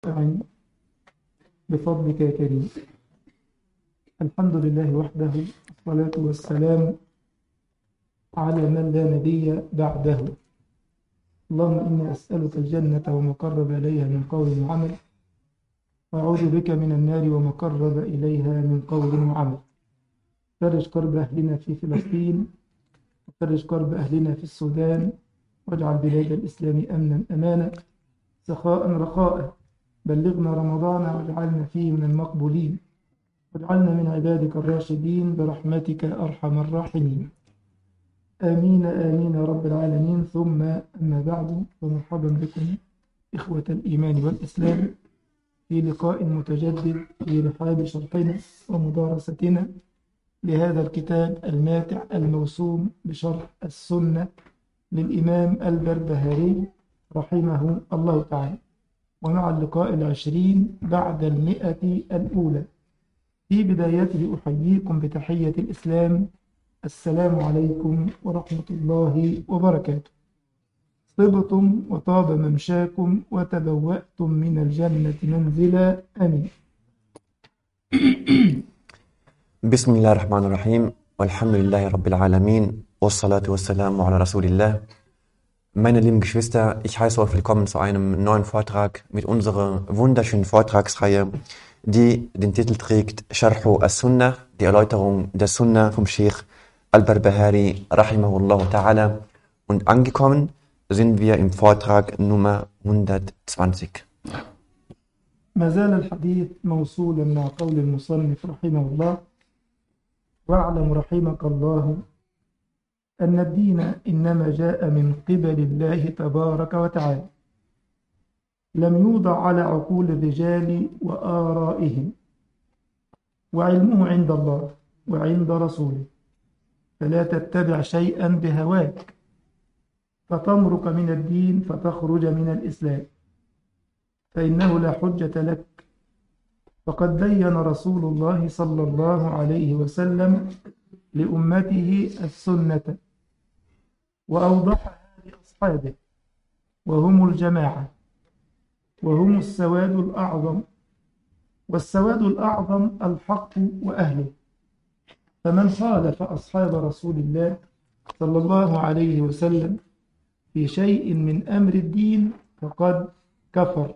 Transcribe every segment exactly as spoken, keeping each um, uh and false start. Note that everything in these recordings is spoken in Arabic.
أعن بفضلك يا كريم. الحمد لله وحده، والصلاة والسلام على من لا نبي بعده. اللهم إني أسألك الجنة وما قرب إليها من قول وعمل، وأعوذ بك من النار وما قرب إليها من قول وعمل. فرج كرب أهلنا في فلسطين، وفرج كرب أهلنا في السودان، واجعل بلاد الإسلام أمنا أمانا سخاء رخاء. بلغنا رمضان واجعلنا فيه من المقبولين، واجعلنا من عبادك الراشدين برحمتك أرحم الراحمين. آمين آمين يا رب العالمين. ثم أما بعد، فمرحبا بكم إخوة الإيمان والإسلام في لقاء متجدد في رحاب شرحنا ومدارستنا لهذا الكتاب الماتع الموسوم بشرح السنة للإمام البربهاري رحمه الله تعالى، ومع اللقاء العشرين بعد المئة الأولى. في بدايته أحييكم بتحية الإسلام، السلام عليكم ورحمة الله وبركاته. طبتم وطاب ممشاكم وتبوأتم من الجنة منزلا، آمين. بسم الله الرحمن الرحيم والحمد لله Rabbil Alamin wassalatu wassalamu ala Rasulillah. Meine lieben Geschwister, ich heiße euch willkommen zu einem neuen Vortrag mit unserer wunderschönen Vortragsreihe, die den Titel trägt Sharhu as-Sunnah, die Erläuterung der Sunnah vom Sheikh al-Barbahari rahimahullah ta'ala. Und angekommen sind wir im Vortrag Nummer hundertzwanzig. ما زال الحديث موصولا مع قول المصنف رحمه الله: واعلم رحمك الله أن الدين إنما جاء من قبل الله تبارك وتعالى، لم يوضع على عقول الرجال وآرائهم، وعلمه عند الله وعند رسوله، فلا تتبع شيئا بهواك فتمرق من الدين فتخرج من الإسلام، فإنه لا حجة لك. فقد بين رسول الله صلى الله عليه وسلم لأمته السنة وأوضحها لأصحابه، وهم الجماعة، وهم السواد الأعظم، والسواد الأعظم الحق وأهله. فمن خالف أصحاب رسول الله صلى الله عليه وسلم في شيء من أمر الدين فقد كفر.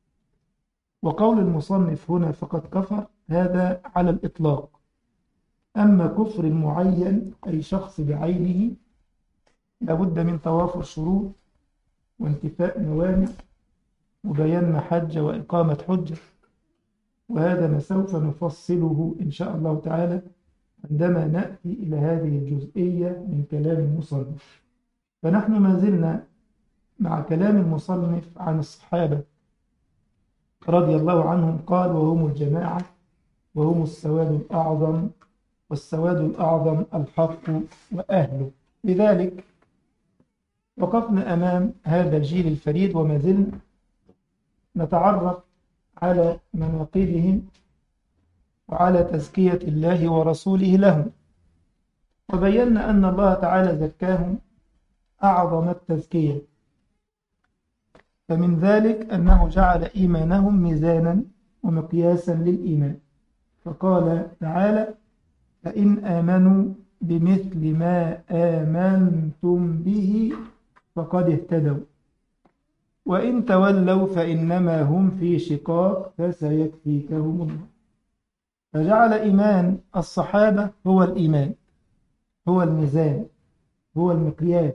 وقول المصنف هنا فقد كفر هذا على الإطلاق. أما كفر معين أي شخص بعينه لابد من توافر شروط وانتفاء موانع وبيان محجة وإقامة حجة، وهذا ما سوف نفصله إن شاء الله تعالى عندما نأتي إلى هذه الجزئية من كلام المصنف. فنحن ما زلنا مع كلام المصنف عن الصحابة رضي الله عنهم. قال: وهم الجماعة، وهم السواد الأعظم، والسواد الأعظم الحق وأهله. لذلك وقفنا أمام هذا الجيل الفريد وما زلنا نتعرف على مناقبهم وعلى تزكية الله ورسوله لهم، وبينا أن الله تعالى زكاهم أعظم التزكية. فمن ذلك أنه جعل إيمانهم ميزانا ومقياسا للإيمان، فقال تعالى: فإن آمنوا بمثل ما آمنتم به فقد اهتدوا، وإن تولوا فإنما هم في شقاق فسيكفيكهم الله. فجعل إيمان الصحابة هو الإيمان، هو الميزان، هو المقياس.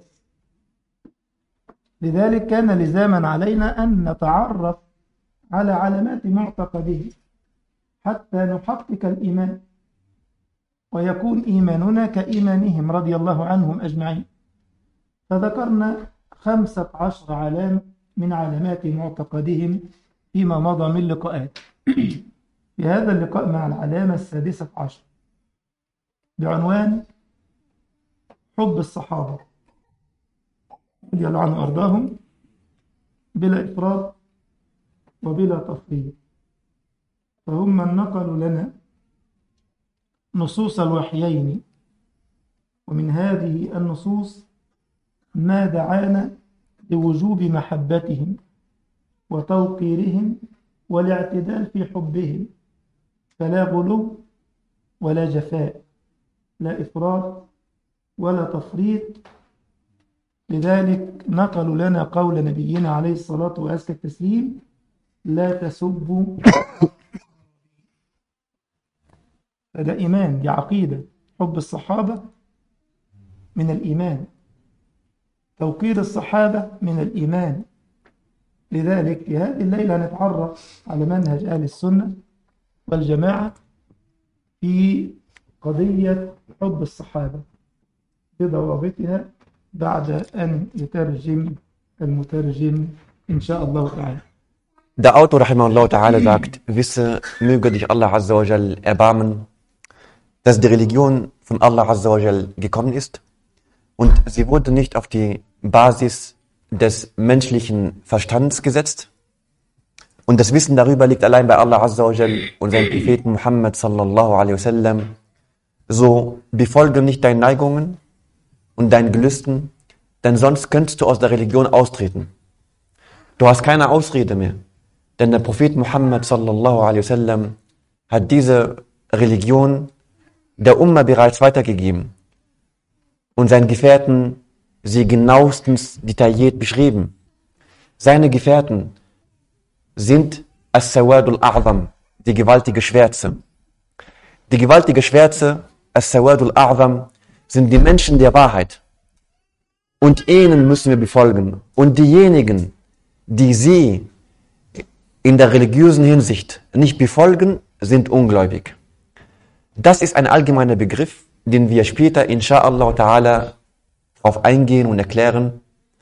لذلك كان لزاما علينا أن نتعرف على علامات معتقده حتى نحقق الإيمان ويكون إيماننا كإيمانهم رضي الله عنهم أجمعين. فذكرنا خمسة عشر علامة من علامات معتقدهم فيما مضى من لقاءات. في هذا اللقاء مع العلامة السادسة عشر بعنوان حب الصحابة رضي الله عنهم وأرضاهم بلا إفراط وبلا تفريط. فهم من نقلوا لنا نصوص الوحيين، ومن هذه النصوص ما دعانا لوجوب محبتهم وتوقيرهم والاعتدال في حبهم، فلا غلو ولا جفاء، لا إفراط ولا تفريط. لذلك نقلوا لنا قول نبينا عليه الصلاة وأزكى التسليم: لا تسبوا. فده إيمان، دي عقيدة. حب الصحابة من الإيمان، توقير الصحابة من الإيمان. لذلك في هذه الليلة نتعرف على منهج أهل السنة والجماعة في قضية حب الصحابة بضوابطها، بعد أن يترجم المترجم إن شاء الله تعالى. Der Autor rahimahullah ta'ala sagt, wisse, möge dich Allah Azza wa Jal erbarmen, dass die Religion von Allah Azza wa Jal gekommen ist und sie wurde nicht auf die Basis des menschlichen Verstands gesetzt und das Wissen darüber liegt allein bei Allah Azza wa Jal und seinem Propheten Muhammad sallallahu alaihi wasallam. So befolge nicht deinen Neigungen und deinen Gelüsten, denn sonst könntest du aus der Religion austreten. Du hast keine Ausrede mehr. Denn der Prophet Muhammad sallallahu alaihi wasallam hat diese Religion der Umma bereits weitergegeben und seinen Gefährten sie genauestens detailliert beschrieben. Seine Gefährten sind As-Sawadul A'zam, die gewaltige Schwärze. Die gewaltige Schwärze, As-Sawadul A'zam, sind die Menschen der Wahrheit. Und ihnen müssen wir befolgen. Und diejenigen, die sie in der religiösen Hinsicht nicht befolgen, sind ungläubig. Das ist ein allgemeiner Begriff, den wir später insha'Allah ta'ala auf eingehen und erklären.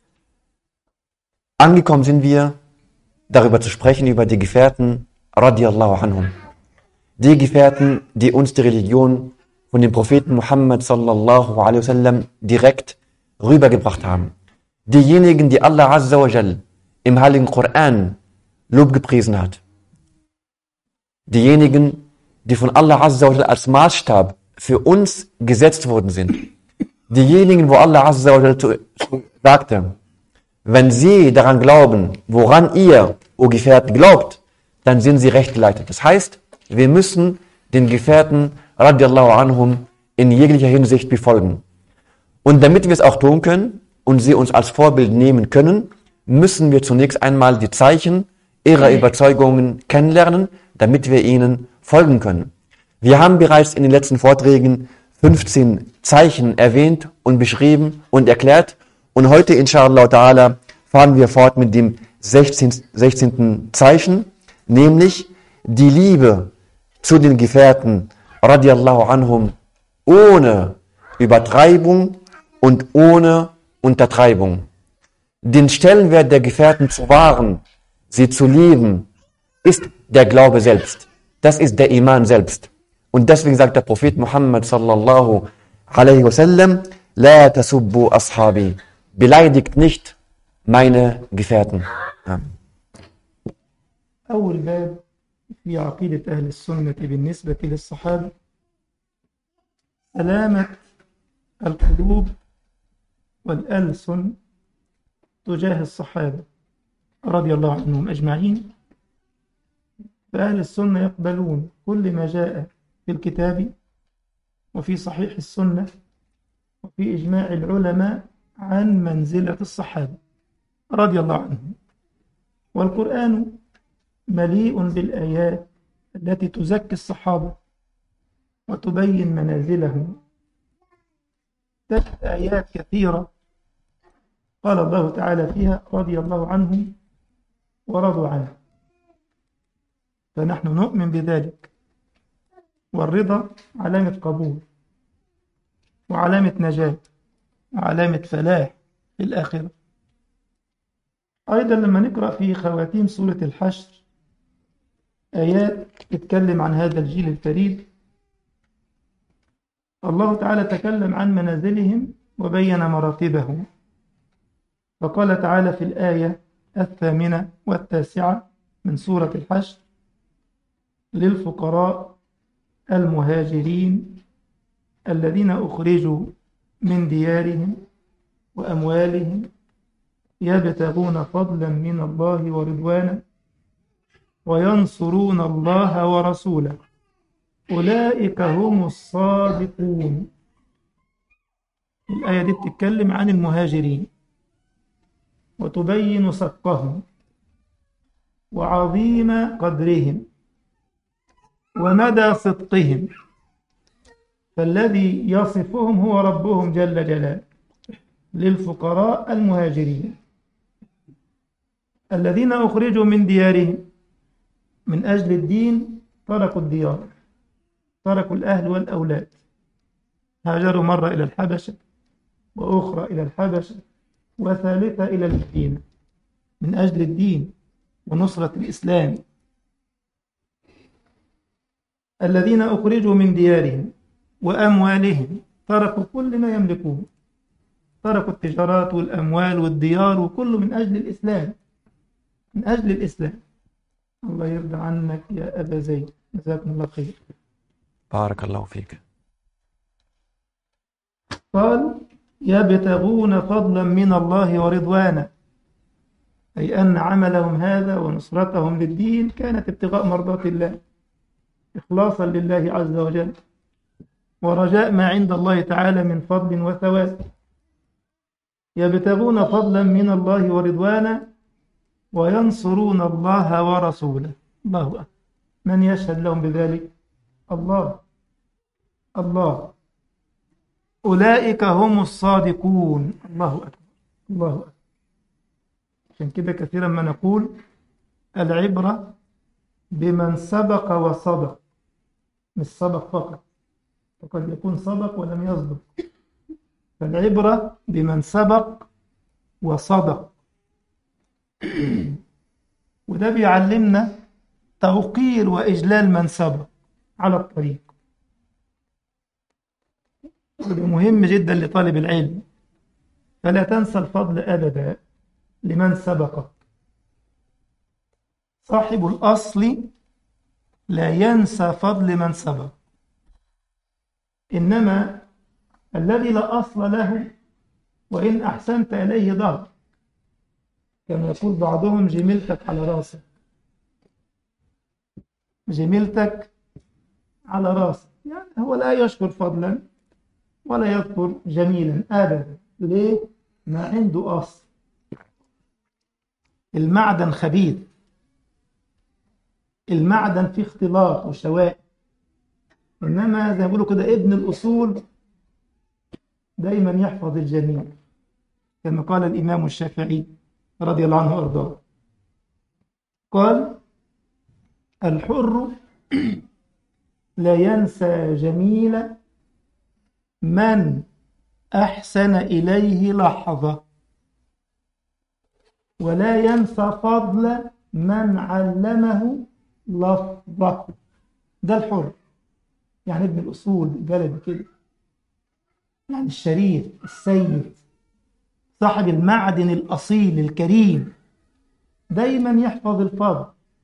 Angekommen sind wir, darüber zu sprechen, über die Gefährten radiyallahu anhum. Die Gefährten, die uns die Religion von dem Propheten Muhammad sallallahu alaihi wasallam direkt rübergebracht haben. Diejenigen, die Allah Azza wa Jal im Heiligen Koran Lob gepriesen hat. Diejenigen, die von Allah Azza wa Jal als Maßstab für uns gesetzt worden sind. Diejenigen, wo Allah Azza wa Jal sagte, wenn sie daran glauben, woran ihr, o Gefährten, glaubt, dann sind sie recht geleitet. Das heißt, wir müssen den Gefährten radiyallahu anhum in jeglicher Hinsicht befolgen. Und damit wir es auch tun können und sie uns als Vorbild nehmen können, müssen wir zunächst einmal die Zeichen ihrer Überzeugungen kennenlernen, damit wir ihnen folgen können. Wir haben bereits in den letzten Vorträgen fünfzehn Zeichen erwähnt und beschrieben und erklärt. Und heute, inshallah ta'ala, fahren wir fort mit dem sechzehnten Zeichen, nämlich die Liebe zu den Gefährten radiyallahu anhum ohne Übertreibung und ohne Untertreibung. Den Stellenwert der Gefährten zu wahren, sie zu lieben, ist der Glaube selbst. Das ist der Iman selbst. Und deswegen sagt der Prophet Muhammad sallallahu alaihi wasallam, La tasubbu ashabi, beleidigt nicht meine Gefährten. Ja. أول باب في عقيدة أهل السنة بالنسبة للصحابة سلامة القلوب والألسن تجاه الصحابة رضي الله عنهم أجمعين. فأهل السنة يقبلون كل ما جاء في الكتاب وفي صحيح السنة وفي إجماع العلماء عن منزلة الصحابة رضي الله عنهم. والقرآن مليء بالآيات التي تزكي الصحابة وتبين منازلهم. تجد آيات كثيرة قال الله تعالى فيها رضي الله عنهم ورضوا عنه. فنحن نؤمن بذلك، والرضا علامة قبول وعلامة نجاة وعلامة فلاح في الآخرة. أيضا لما نقرأ في خواتيم سورة الحشر آيات تتكلم عن هذا الجيل الفريد، الله تعالى تكلم عن منازلهم وبين مراتبهم. فقال تعالى في الآية الثامنة والتاسعة من سورة الحشر: للفقراء المهاجرين الذين أخرجوا من ديارهم وأموالهم يبتغون فضلا من الله ورضوانا وينصرون الله ورسوله أولئك هم الصادقون. الآية دي بتتكلم عن المهاجرين وتبين صدقهم وعظيم قدرهم ومدى صدقهم، فالذي يصفهم هو ربهم جل جلاله للفقراء المهاجرين الذين أخرجوا من ديارهم من أجل الدين، تركوا الديار، تركوا الأهل والأولاد، هاجروا مرة إلى الحبشة وأخرى إلى الحبشة وثالثة إلى المدينة من أجل الدين ونصرة الإسلام. الذين أخرجوا من ديارهم وأموالهم، تركوا كل ما يملكون، تركوا التجارات والأموال والديار وكله من أجل الإسلام، من أجل الإسلام. الله يرضى عنك يا أبا زيد، جزاكم الله خير. بارك الله فيك. قال يبتغون فضلا من الله ورضوانا، أي أن عملهم هذا ونصرتهم للدين كانت ابتغاء مرضات الله، إخلاصا لله عز وجل، ورجاء ما عند الله تعالى من فضل وثواب. يبتغون فضلا من الله ورضوانا وينصرون الله ورسوله. الله أكبر. من يشهد لهم بذلك؟ الله الله أولئك هم الصادقون. الله أكبر الله أكبر. عشان كده كثيرا ما نقول العبرة بمن سبق وصدق، مش سبق فقط، وقد يكون سبق ولم يصدق، فالعبرة بمن سبق وصدق. وده بيعلمنا توقير وإجلال من سبق على الطريق، وده مهم جدا لطالب العلم، فلا تنسى الفضل أبدا لمن سبقك. صاحب الأصل لا ينسى فضل من سبق، إنما الذي لا أصل له وإن أحسنت إليه ضر، كما يقول بعضهم جميلتك على راسك، جميلتك على راسك، يعني هو لا يشكر فضلا ولا يذكر جميلا أبدا. ليه؟ ما عنده أصل. المعدن خبيث، المعدن فيه اختلاط وشوائب، إنما زي ما بيقولوا كده ابن الأصول دايما يحفظ الجميل، كما قال الإمام الشافعي رضي الله عنه وأرضاه، قال الحر لا ينسى جميل من أحسن إليه لحظة، ولا ينسى فضل من علمه لفظة. ده الحر، يعني ابن الأصول البلد كده، يعني الشريف السيد صاحب المعدن الأصيل الكريم، دايما يحفظ الفضل.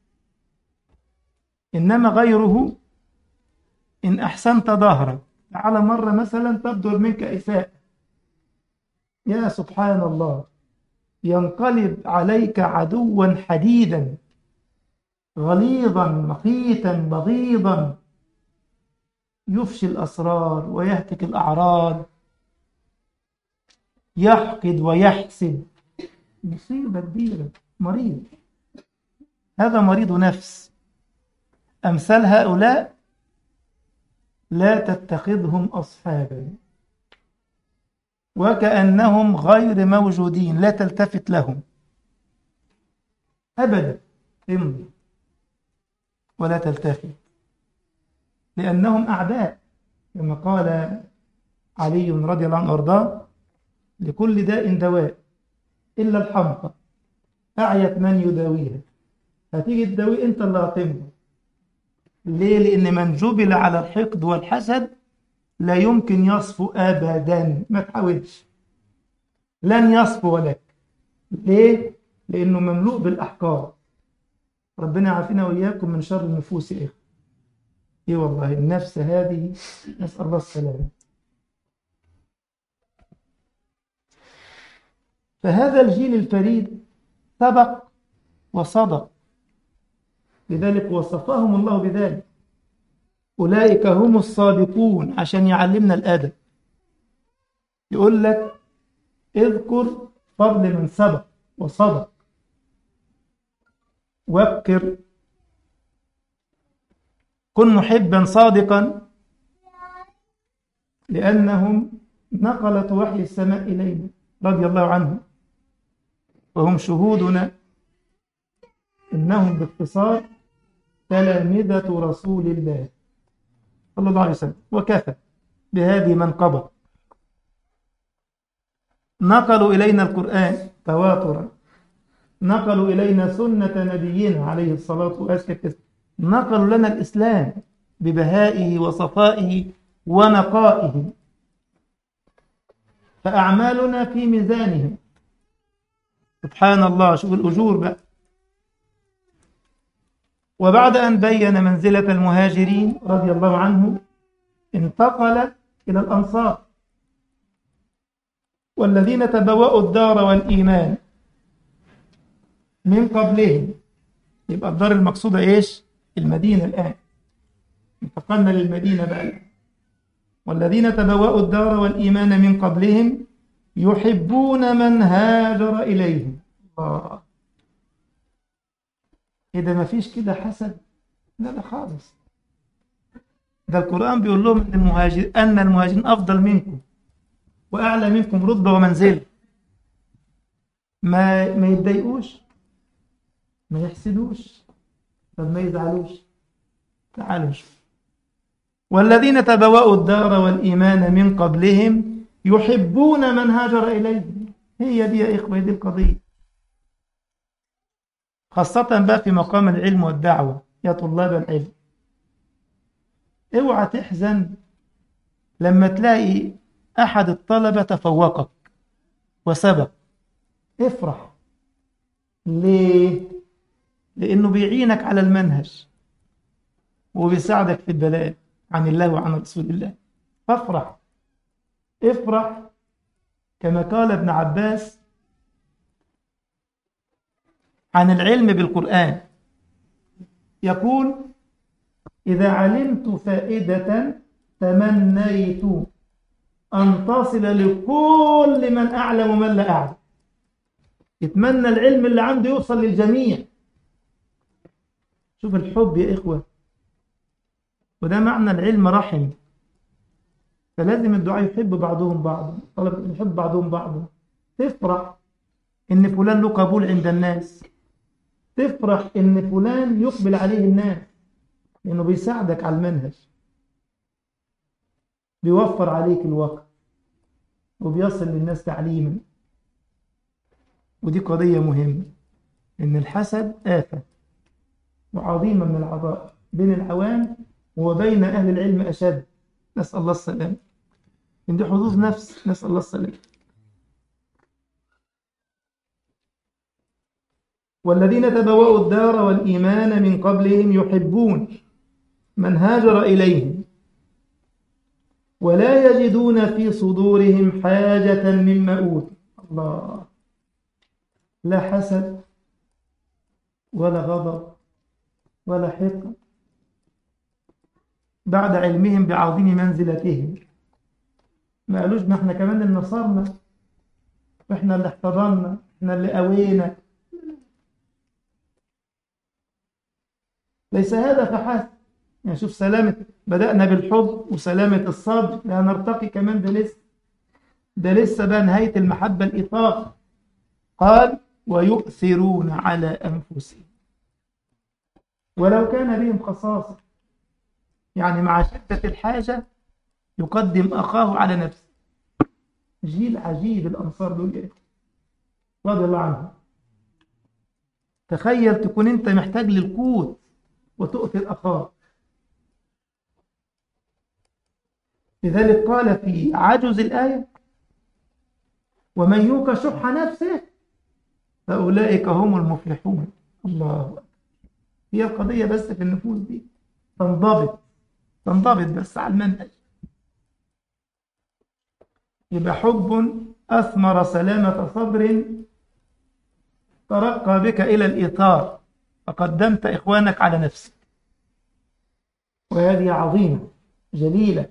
إنما غيره إن أحسنت ظهرك على مرة مثلا تبدر منك إساءة، يا سبحان الله، ينقلب عليك عدوا حديدا غليظا مقيتا بغيضا، يفشي الأسرار ويهتك الأعراض، يحقد ويحسد. مصيبة كبيرة. مريض، هذا مريض نفس. أمثال هؤلاء لا تتخذهم أصحابا، وكأنهم غير موجودين، لا تلتفت لهم أبدا، امضي ولا تلتفت، لأنهم أعداء، كما قال علي رضي الله عنه وارضاه لكل داء دواء إلا الحمقى، أعيت من يداويها. هتيجي تداوي أنت اللي هتمضي. ليه؟ لأن من جبل على الحقد والحسد لا يمكن يصفو أبدا، ما تحاولش، لن يصفو لك. ليه؟ لأنه مملوء بالأحقاد. ربنا يعافينا وإياكم من شر النفوس. إيه إيه والله النفس هذه، نسأل الله السلامة. فهذا الجيل الفريد سبق وصدق، لذلك وصفهم الله بذلك. أولئك هم الصادقون، عشان يعلمنا الأدب. يقول لك اذكر فضل من سبق وصدق، وابكر، كن محبا صادقا، لأنهم نقلت وحي السماء إلينا رضي الله عنهم، وهم شهودنا إنهم باختصار تلامذة رسول الله صلى الله عليه وسلم، وكفى بهذه منقبة. نقلوا إلينا القرآن تواترا، نقلوا إلينا سنة نبينا عليه الصلاة والسلام، نقلوا لنا الإسلام ببهائه وصفائه ونقائه، فأعمالنا في ميزانهم. سبحان الله، شوف الأجور بقى. وبعد أن بين منزلة المهاجرين رضي الله عنهم، انتقل إلى الأنصار والذين تبوأوا الدار والإيمان من قبلهم. يبقى الدار المقصودة إيش؟ المدينة. الآن انتقلنا للمدينة بقى. والذين تبوأوا الدار والإيمان من قبلهم يحبون من هاجر إليهم. الله، إذا ما فيش كده حسد؟ لا لا خالص. ده القرآن بيقول لهم أن المهاجر أن المهاجرين أفضل منكم وأعلى منكم رتبة ومنزلة. ما ما يتضايقوش، ما يحسدوش، طب ما يزعلوش. تعالوا شوف. والذين تبوأوا الدار والإيمان من قبلهم يحبون من هاجر إليهم. هي دي يا إخوة، دي القضية، خاصة بقى في مقام العلم والدعوة يا طلاب العلم. اوعى تحزن لما تلاقي أحد الطلبة تفوقك وسبق. افرح. ليه؟ لأنه بيعينك على المنهج وبيساعدك في البلاغ عن الله وعن رسول الله. فافرح، افرح. كما قال ابن عباس عن العلم بالقرآن، يقول: إذا علمت فائدة تمنيت أن تصل لكل من أعلم ومن لا أعلم. يتمنى العلم اللي عنده يوصل للجميع. شوف الحب يا إخوة، وده معنى العلم رحم. فلازم الدعاء يحب بعضهم بعضا، طلب يحب بعضهم بعضا. تفرح إن فلان له قبول عند الناس، تفرح إن فلان يقبل عليه الناس، لأنه بيساعدك على المنهج، بيوفر عليك الوقت، وبيصل للناس تعليما. ودي قضية مهمة، إن الحسد آفة وعظيمة من العطاء بين العوام وبين أهل العلم أشد. نسأل الله السلام. إن دي حظوظ نفس، نسأل الله السلام. والذين تبوأوا الدار والإيمان من قبلهم يحبون من هاجر إليهم ولا يجدون في صدورهم حاجة مما أوتوا. الله، لا حسد ولا غضب ولا حقد، بعد علمهم بعظيم منزلتهم. ما قالوش ما احنا كمان اللي نصرنا، واحنا اللي احتضننا، احنا اللي قوينا. ليس هذا فحسب. يعني شوف سلامة، بدأنا بالحب وسلامة الصدر، لا نرتقي كمان. ده لسه ده لسه بقى نهاية المحبة الإطاق. قال: ويؤثرون على أنفسهم ولو كان بهم خصاصة. يعني مع شدة الحاجة يقدم أخاه على نفسه. جيل عجيب الأنصار دول رضي الله عنهم. تخيل تكون أنت محتاج للقوت وتؤثر أخاك. لذلك قال في عجز الآية: ومن يوق شح نفسه فأولئك هم المفلحون. الله أكبر. هي القضية بس في النفوس دي تنضبط تنضبط بس على المنهج. يبقى حب أثمر سلامة صدر ترقى بك إلى الإطار فقدمت إخوانك على نفسك. وهذه عظيمة جليلة.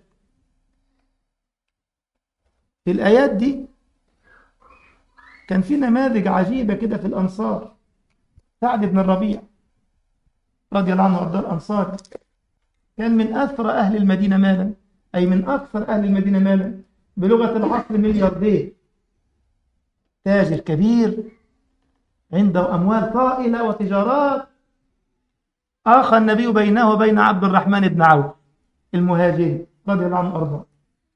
في الآيات دي كان في نماذج عجيبة كده في الأنصار. سعد بن الربيع رضي الله عنه وارضاه الأنصار كان من أثرى أهل المدينة مالا، أي من أكثر أهل المدينة مالا، بلغة العصر ملياردير، تاجر كبير عنده أموال طائلة وتجارات. آخى النبي بينه وبين عبد الرحمن بن عوف المهاجري رضي الله عنه وارضاه.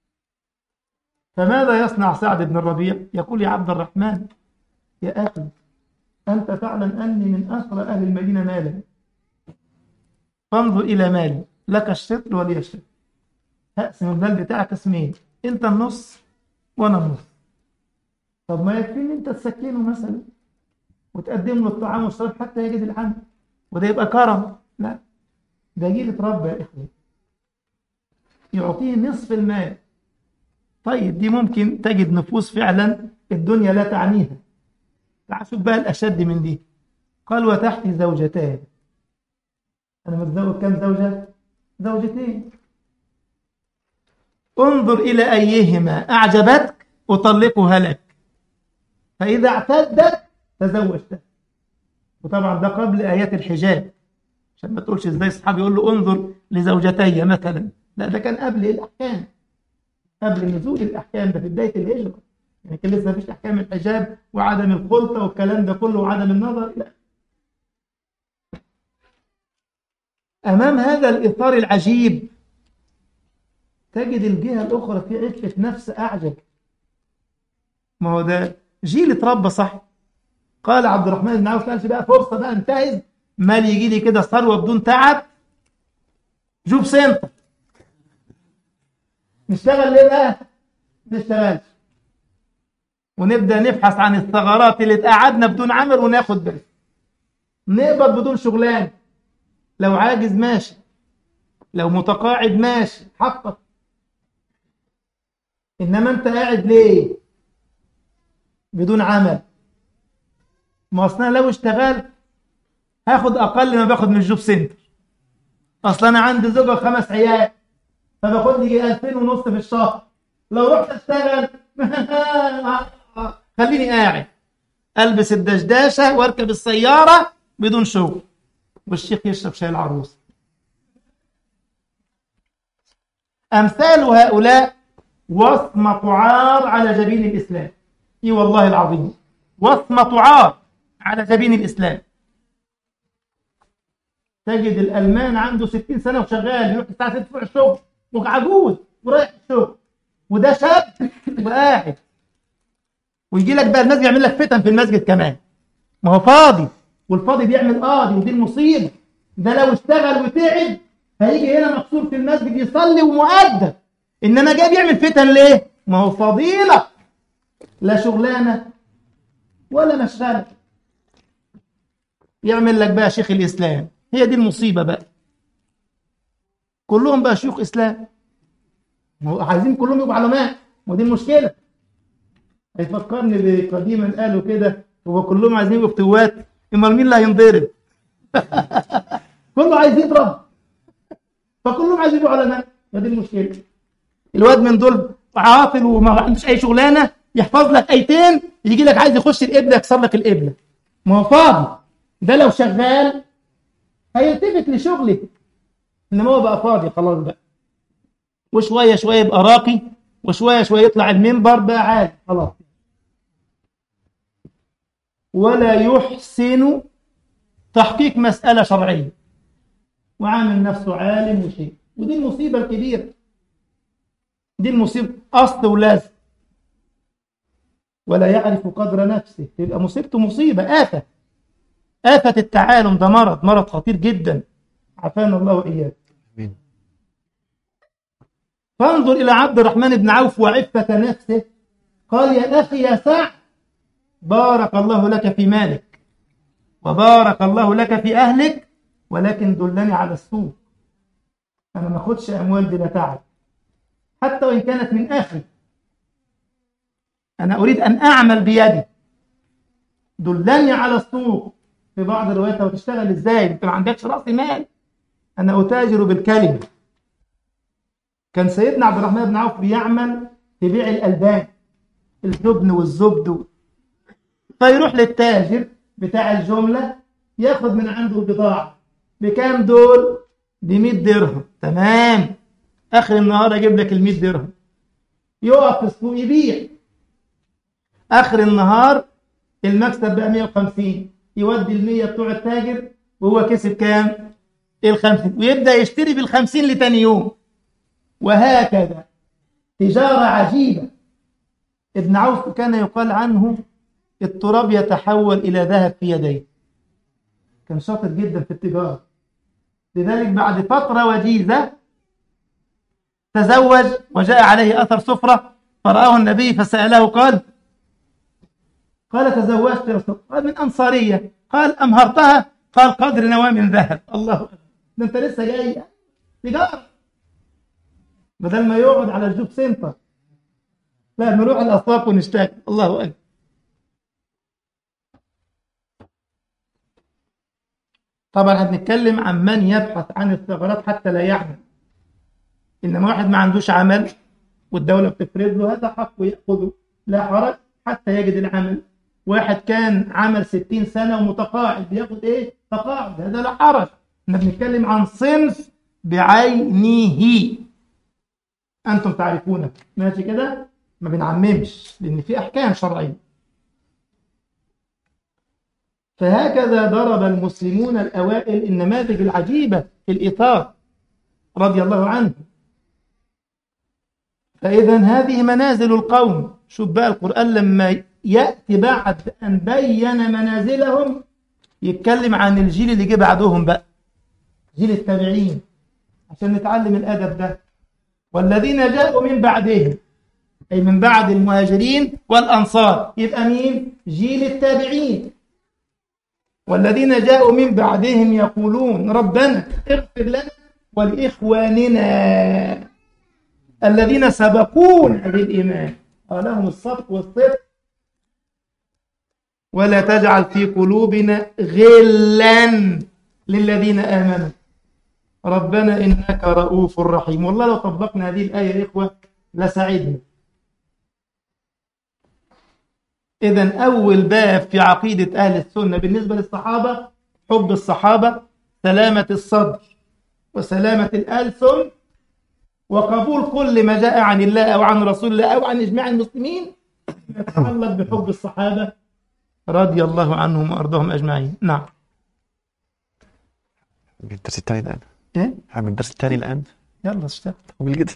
فماذا يصنع سعد بن الربيع؟ يقول: يا عبد الرحمن، يا أخي، أنت تعلم أني من أثرى أهل المدينة مالا، فانظر إلى مالي، لك الشطر ولي الشطر، هقسم المال بتاعك اسمين، أنت النص وأنا النص. طب ما يكفي إن أنت تسكنه مثلا وتقدم له الطعام والشراب حتى يجد العمل، وده يبقى كرم. لا، ده جيل اتربى يا إخوة، يعطيه نصف المال. طيب دي ممكن تجد نفوس فعلا الدنيا لا تعنيها. تعال شوف بقى الأشد من دي. قال: وتحتي زوجتان. أنا متزوج كم زوجة؟ زوجتين. انظر إلى أيهما أعجبتك أطلقها لك، فإذا اعتدت تزوجتها. وطبعا ده قبل آيات الحجاب، عشان ما تقولش إزاي صحابي يقول له انظر لزوجتي مثلا. لا، ده كان قبل الأحكام، قبل نزول الأحكام، ده في بداية الهجرة. يعني كان لسه مفيش أحكام الحجاب وعدم الخلطة والكلام ده كله وعدم النظر. لا. أمام هذا الإثار العجيب تجد الجهة الأخرى في عفة نفس أعجب. ما هو ده جيل اتربى صح. قال عبد الرحمن بن عوف: قالش بقى فرصة بقى انتهز مال يجي لي كده ثروة بدون تعب، جوب سنتر، نشتغل ليه بقى؟ نشتغلش ونبدأ نبحث عن الثغرات اللي تقعدنا بدون عمل وناخد بالك، نقبض بدون شغلان، لو عاجز ماشي، لو متقاعد ماشي حقك. إنما أنت قاعد ليه بدون عمل؟ ما أصلا لو اشتغلت هاخد أقل ما باخد من الجوب سنتر. أصلا أنا عندي زوجة وخمس عيال، فباخد لي ألفين ونص في الشهر. لو رحت أشتغل خليني قاعد ألبس الدشداشة وأركب السيارة بدون شغل، والشيخ يشرب شاي العروس. أمثال هؤلاء وصمة عار على جبين الإسلام. إي والله العظيم، وصمة عار على جبين الإسلام. تجد الألمان عنده ستين سنة وشغال، يروح الساعة ستة تروح الشغل، وعجوز ورايح الشغل، وده شاب وقاعد. ويجي لك بقى الناس بيعمل لك فتن في المسجد كمان، ما هو فاضي، والفاضي بيعمل قاضي، ودي المصيبة. ده لو اشتغل وتعب هيجي هنا مقصور في المسجد يصلي ومؤدب، إنما جاي بيعمل فتن ليه؟ ما هو فضيلة، لا شغلانة ولا مشغلة. يعمل لك بقى شيخ الإسلام. هي دي المصيبة بقى، كلهم بقى شيوخ إسلام، عايزين كلهم يبقوا علماء، ودي المشكلة. هيفكرني بقديما قالوا كده، هو كلهم عايزين يبقوا فتوات، امال مين اللي هينضرب؟ كله عايز يضرب، فكلهم عايزين يبقوا علماء، ودي المشكلة. الواد من دول عاطل وما عندوش أي شغلانة، يحفظ لك أيتين، يجي لك عايز يخش القبلة يكسر لك القبلة، ما هو فاضي. ده لو شغال هيلتفت لشغله، إنما هو بقى فاضي خلاص بقى، وشوية شوية يبقى راقي، وشوية شوية يطلع المنبر بقى عادي خلاص. ولا يحسن تحقيق مسألة شرعية، وعامل نفسه عالم وشيء، ودي المصيبة الكبيرة. دي المصيبة أصل ولازم. ولا يعرف قدر نفسه، يبقى مصيبته مصيبة، آفة. آفة التعالم ده مرض، مرض خطير جدا، عافانا الله وإياك. فانظر إلى عبد الرحمن بن عوف وعفة نفسه. قال: يا أخي يا سعد، بارك الله لك في مالك وبارك الله لك في أهلك، ولكن دلني على السوق. أنا ما أخدش أموال بلا تعب، حتى وإن كانت من أخي. أنا أريد أن أعمل بيدي، دلني على السوق. في بعض الروايات وتشتغل ازاي؟ انت ما عندكش راس مال. انا اتاجر بالكلمه. كان سيدنا عبد الرحمن بن عوف بيعمل في بيع الالبان، الجبن والزبد، فيروح للتاجر بتاع الجمله ياخد من عنده البضاعه. بكام دول؟ ب مية درهم. تمام، اخر النهار اجيب لك ال مية درهم. يقف في السوق يبيع، اخر النهار المكسب بقى مية وخمسين، يودي ال مية بتوع التاجر وهو كسب كام؟ ال خمسين، ويبدا يشتري بال خمسين لتاني يوم، وهكذا. تجاره عجيبه. ابن عوف كان يقال عنه التراب يتحول الى ذهب في يديه. كان شاطر جدا في التجاره. لذلك بعد فتره وجيزه تزوج، وجاء عليه اثر سفره فرآه النبي فسأله قال قال تزوجت يا رسول الله؟ قال من أنصارية. قال أمهرتها؟ قال قدر نواة من ذهب. الله أكبر، ده أنت لسه جاي تجارة، بدل ما يقعد على الجوب سنتر، لا نروح الأسواق ونشتغل. الله أكبر. طبعا هنتكلم عن من يبحث عن الثغرات حتى لا يعمل. إنما واحد ما عندوش عمل والدولة بتفرض له، هذا حقه يأخذه لا حرج حتى يجد العمل. واحد كان عمل ستين سنة ومتقاعد بياخد ايه؟ تقاعد، هذا لا حرج. احنا بنتكلم عن صنف بعينه انتم تعرفونه، ماشي كده؟ ما بنعممش لان في احكام شرعية. فهكذا ضرب المسلمون الاوائل النماذج العجيبة في الاطار رضي الله عنه. فاذا هذه منازل القوم. شوف بقى القرآن لما يأتي بعد أن بين منازلهم يتكلم عن الجيل اللي جه بعدهم بقى، جيل التابعين، عشان نتعلم الأدب ده. والذين جاءوا من بعدهم، أي من بعد المهاجرين والأنصار، يبقى مين؟ جيل التابعين. والذين جاءوا من بعدهم يقولون ربنا اغفر لنا ولإخواننا الذين سبقونا بالإيمان لهم الصدق والصدق ولا تجعل في قلوبنا غلا للذين آمنوا ربنا إنك رؤوف رحيم. والله لو طبقنا هذه الآية يا إخوة لسعدنا. إذن أول باب في عقيدة أهل السنة بالنسبة للصحابة حب الصحابة، سلامة الصدر وسلامة الألسن، وقبول كل ما جاء عن الله أو عن رسول الله أو عن إجماع المسلمين يتعلق بحب الصحابة رضي الله عنهم وأرضاهم أجمعين. نعم. الدرس الثاني الآن. إيه؟ haben wir الدرس الثاني الآن. يلا اشتغل. Wie geht's?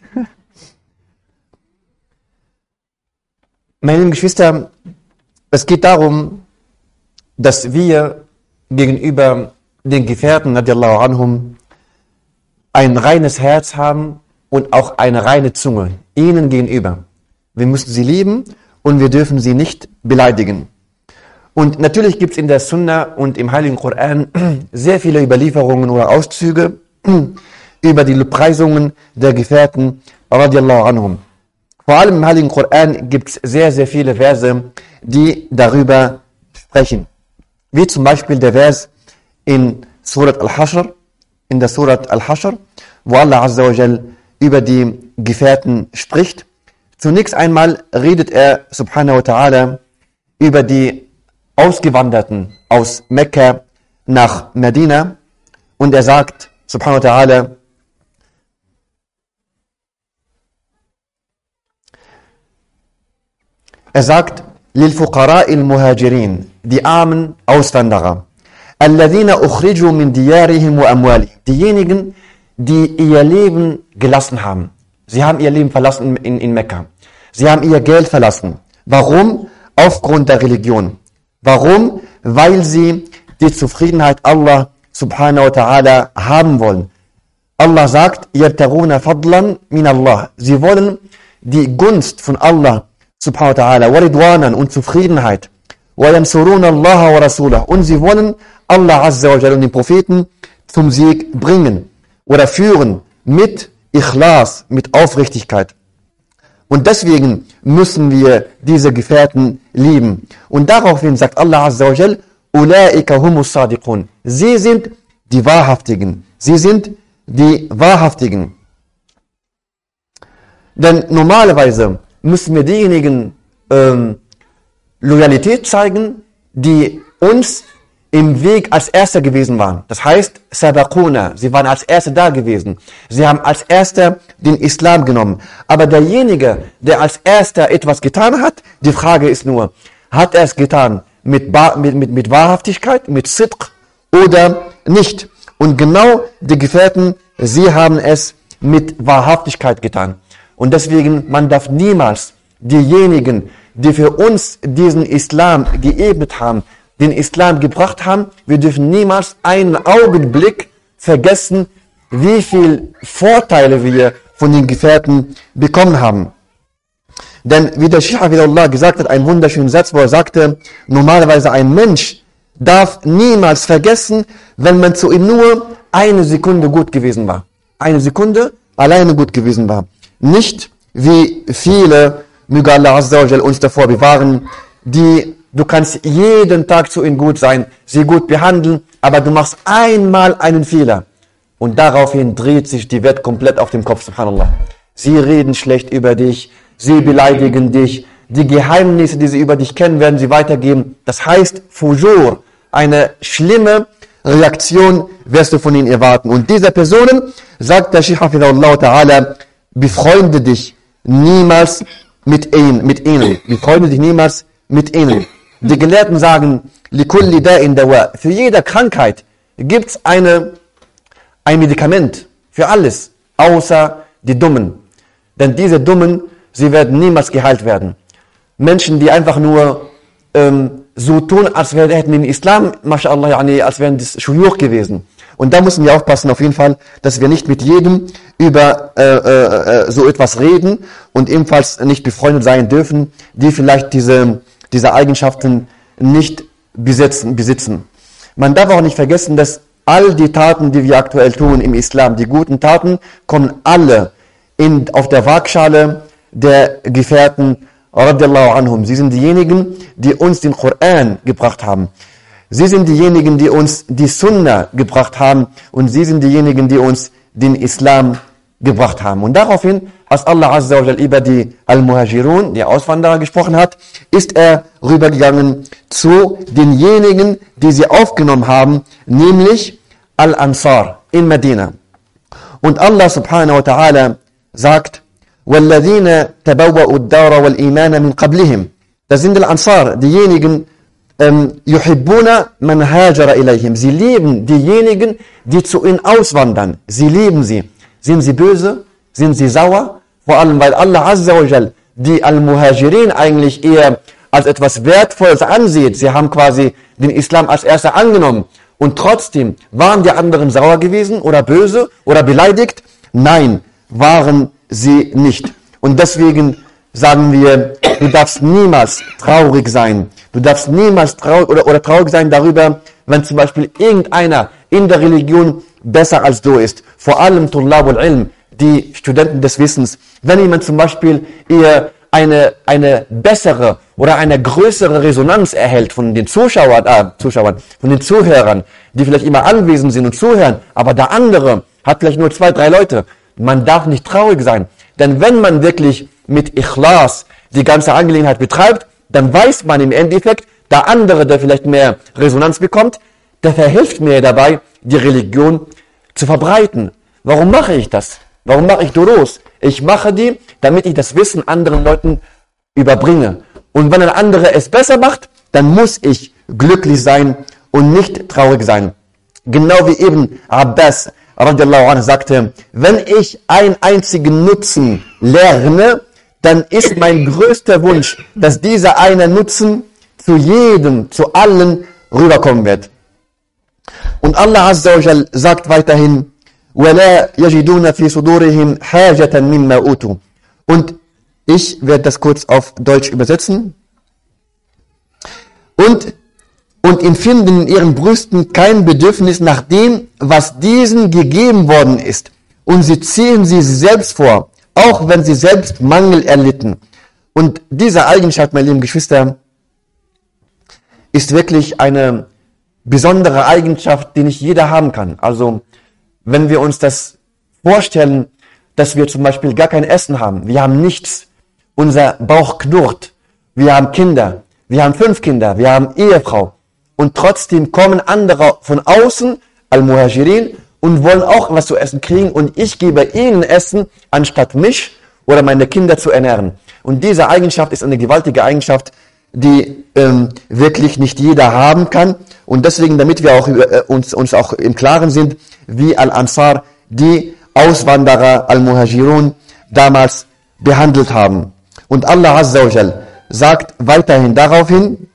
Meine lieben Geschwister, es geht darum, dass wir gegenüber den Gefährten radiallahu anhum ein reines Herz haben und auch eine reine Zunge ihnen gegenüber. Wir müssen sie lieben und wir dürfen sie nicht beleidigen. Und natürlich gibt es in der Sunna und im Heiligen Koran sehr viele Überlieferungen oder Auszüge über die Lobpreisungen der Gefährten radiallahu anhum. Vor allem im Heiligen Koran gibt es sehr, sehr viele Verse, die darüber sprechen. Wie zum Beispiel der Vers in Surat Al-Hashr, in der Surat Al-Hashr, wo Allah Azza wa Jal über die Gefährten spricht. Zunächst einmal redet er, subhanahu wa ta'ala, über die Ausgewanderten aus Mekka nach Medina und er sagt, subhanahu wa ta'ala, er sagt, للفقراء المهاجرين, die armen Auswanderer, الذين أخرجوا من ديارهم وأموالهم, diejenigen, die ihr Leben gelassen haben. Sie haben ihr Leben verlassen in, in Mekka. Sie haben ihr Geld verlassen. Warum? Aufgrund der Religion. Warum? Weil sie die Zufriedenheit Allah subhanahu wa ta'ala haben wollen. Allah sagt, يَبْتَغُونَ فَضْلًا مِنَ اللَّهِ. Sie wollen die Gunst von Allah subhanahu wa ta'ala, وَرِضْوَانًا und Zufriedenheit. وَيَنْصُرُونَ اللَّهَ وَرَسُولَهُ. Und sie wollen Allah Azza wa Jalla und den Propheten zum Sieg bringen oder führen mit Ikhlas, mit Aufrichtigkeit. Und deswegen müssen wir diese Gefährten lieben. Und daraufhin sagt Allah Azza wa Jal, Ulaika humus sadiqun. Sie sind die Wahrhaftigen. Sie sind die Wahrhaftigen. Denn normalerweise müssen wir diejenigen ähm, Loyalität zeigen, die uns im Weg als Erster gewesen waren. Das heißt, Sabaquna, sie waren als Erste da gewesen. Sie haben als Erster den Islam genommen. Aber derjenige, der als Erster etwas getan hat, die Frage ist nur, hat er es getan mit, mit, mit, mit Wahrhaftigkeit, mit Sidq oder nicht? Und genau die Gefährten, sie haben es mit Wahrhaftigkeit getan. Und deswegen, man darf niemals diejenigen, die für uns diesen Islam geebnet haben, den Islam gebracht haben, wir dürfen niemals einen Augenblick vergessen, wie viel Vorteile wir von den Gefährten bekommen haben. Denn wie der Sheikh Hafidhullah gesagt hat, einen wunderschönen Satz, wo er sagte, normalerweise ein Mensch darf niemals vergessen, wenn man zu ihm nur eine Sekunde gut gewesen war. Eine Sekunde alleine gut gewesen war. Nicht wie viele, möge Allah Azza wa Jal uns davor bewahren, die du kannst jeden Tag zu ihnen gut sein, sie gut behandeln, aber du machst einmal einen Fehler. Und daraufhin dreht sich die Welt komplett auf dem Kopf, subhanallah. Sie reden schlecht über dich, sie beleidigen dich, die Geheimnisse, die sie über dich kennen, werden sie weitergeben. Das heißt, Fujur, eine schlimme Reaktion wirst du von ihnen erwarten. Und dieser Personen, sagt der Sheikh Hafidhullah Ta'ala, befreunde dich niemals mit ihnen, mit ihnen. Befreunde dich niemals mit ihnen. Die Gelehrten sagen, likulli da'in dawa. Für jede Krankheit gibt es eine, ein Medikament. Für alles. Außer die Dummen. Denn diese Dummen, sie werden niemals geheilt werden. Menschen, die einfach nur ähm, so tun, als wären hätten den Islam, mashallah, als wären das Shuyukh gewesen. Und da müssen wir aufpassen auf jeden Fall, dass wir nicht mit jedem über äh, äh, so etwas reden und ebenfalls nicht befreundet sein dürfen, die vielleicht diese, diese Eigenschaften nicht besitzen, besitzen. Man darf auch nicht vergessen, dass all die Taten, die wir aktuell tun im Islam, die guten Taten, kommen alle in, auf der Waagschale der Gefährten radiallahu anhum. Sie sind diejenigen, die uns den Koran gebracht haben. Sie sind diejenigen, die uns die Sunna gebracht haben und sie sind diejenigen, die uns den Islam gebracht haben. Und daraufhin, als Allah Azza wa Jal über die Al-Muhajirun, die Auswanderer, gesprochen hat, ist er rübergegangen zu denjenigen, die sie aufgenommen haben, nämlich Al-Ansar in Medina. Und Allah subhanahu wa ta'ala sagt, وَالَّذِينَ تَبَوَّأُوا الدَّارَ وَالْإِيمَانَ مِنْ قَبْلِهِمْ. Das sind Al-Ansar, diejenigen, yuhibbuna man hajara ilayhim. Sie lieben diejenigen, die zu ihnen auswandern. Sie lieben sie. Sind sie böse? Sind sie sauer? Vor allem, weil Allah Azza wa Jal die Al-Muhajirin eigentlich eher als etwas Wertvolles ansieht. Sie haben quasi den Islam als erster angenommen. Und trotzdem, waren die anderen sauer gewesen oder böse oder beleidigt? Nein, waren sie nicht. Und deswegen sagen wir, du darfst niemals traurig sein. Du darfst niemals traurig oder, oder traurig sein darüber, wenn zum Beispiel irgendeiner in der Religion besser als du ist. Vor allem Tullabul Ilm, die Studenten des Wissens. Wenn jemand zum Beispiel eher eine, eine bessere oder eine größere Resonanz erhält von den Zuschauern, äh, Zuschauern, von den Zuhörern, die vielleicht immer anwesend sind und zuhören, aber der andere hat vielleicht nur zwei, drei Leute. Man darf nicht traurig sein. Denn wenn man wirklich mit Ikhlas die ganze Angelegenheit betreibt, dann weiß man im Endeffekt, der andere, der vielleicht mehr Resonanz bekommt, der verhilft mir dabei, die Religion zu verbreiten. Warum mache ich das? Warum mache ich Duros? Ich mache die, damit ich das Wissen anderen Leuten überbringe. Und wenn ein anderer es besser macht, dann muss ich glücklich sein und nicht traurig sein. Genau wie eben Abbas radiallahu anhu sagte, wenn ich einen einzigen Nutzen lerne, dann ist mein größter Wunsch, dass dieser eine Nutzen zu jedem, zu allen rüberkommen wird. Und Allah Azza wa Jal sagt weiterhin, وَلَا يَجِدُونَ فِي صُدُورِهِمْ حَاجَةً مِمَّا أُوتُوا. Und ich werde das kurz auf Deutsch übersetzen. Und, und empfinden in ihren Brüsten kein Bedürfnis nach dem, was diesen gegeben worden ist. Und sie ziehen sie selbst vor, auch wenn sie selbst Mangel erlitten. Und diese Eigenschaft, meine lieben Geschwister, ist wirklich eine besondere Eigenschaft, die nicht jeder haben kann. Also, wenn wir uns das vorstellen, dass wir zum Beispiel gar kein Essen haben, wir haben nichts, unser Bauch knurrt, wir haben Kinder, wir haben fünf Kinder, wir haben Ehefrau und trotzdem kommen andere von außen, Al-Muhajirin, und wollen auch was zu essen kriegen und ich gebe ihnen Essen, anstatt mich oder meine Kinder zu ernähren. Und diese Eigenschaft ist eine gewaltige Eigenschaft, die ähm, wirklich nicht jeder haben kann. Und deswegen, damit wir auch äh, uns, uns auch im Klaren sind, wie Al-Ansar die Auswanderer Al-Muhajirun damals behandelt haben. Und Allah Azza wa Jal sagt weiterhin daraufhin,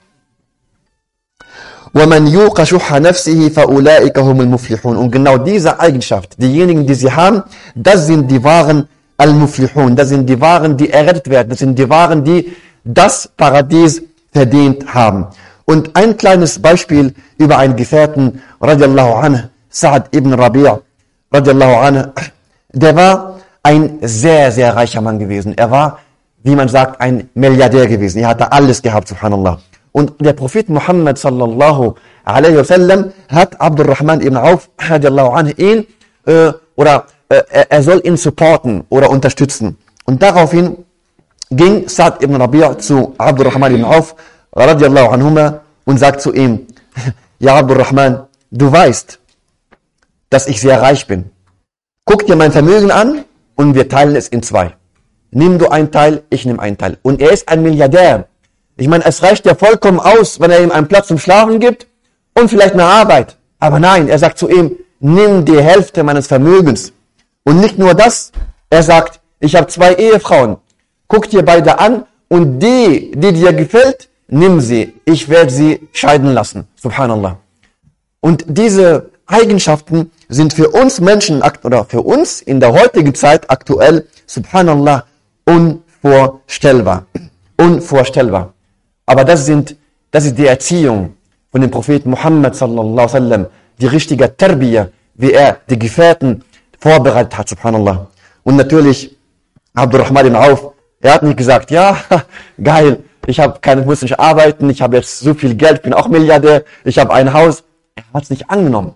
وَمَنْ يُوقَ شُحَّ نَفْسِهِ فَأُولَٰئِكَ هُمُ الْمُفْلِحُونَ. Und genau diese Eigenschaft, diejenigen, die sie haben, das sind die wahren Al-Muflihun, das sind die wahren, die errettet werden, das sind die wahren, die das Paradies verdient haben. Und ein kleines Beispiel über einen Gefährten, radiallahu anhu, Sa'd ibn Rabi', radiallahu anhu, der war ein sehr, sehr reicher Mann gewesen. Er war, wie man sagt, ein Milliardär gewesen. Er hatte alles gehabt, subhanallah. Und der Prophet Muhammad sallallahu alaihi wasallam hat Abdurrahman ibn Auf, radiallahu anhu, ihn, äh, oder äh, er soll ihn supporten oder unterstützen. Und daraufhin ging Sa'd ibn Rabi' zu Abdurrahman ibn Auf, radiallahu anhuma, und sagt zu ihm, ja Abdurrahman, du weißt, dass ich sehr reich bin. Guck dir mein Vermögen an und wir teilen es in zwei. Nimm du einen Teil, ich nehme einen Teil. Und er ist ein Milliardär. Ich meine, es reicht ja vollkommen aus, wenn er ihm einen Platz zum Schlafen gibt und vielleicht eine Arbeit. Aber nein, er sagt zu ihm, nimm die Hälfte meines Vermögens. Und nicht nur das, er sagt, ich habe zwei Ehefrauen. Guck dir beide an und die, die dir gefällt, nimm sie. Ich werde sie scheiden lassen. Subhanallah. Und diese Eigenschaften sind für uns Menschen, oder für uns in der heutigen Zeit aktuell, subhanallah, unvorstellbar. Unvorstellbar. Aber das sind, das ist die Erziehung von dem Propheten Muhammad sallallahu alaihi wasallam, die richtige Tarbiyah, wie er die Gefährten vorbereitet hat, subhanallah. Und natürlich, Abdurrahman ibn Auf, er hat nicht gesagt, ja, geil, ich habe keine, muss nicht arbeiten, ich habe jetzt so viel Geld, bin auch Milliardär, ich habe ein Haus. Er hat es nicht angenommen.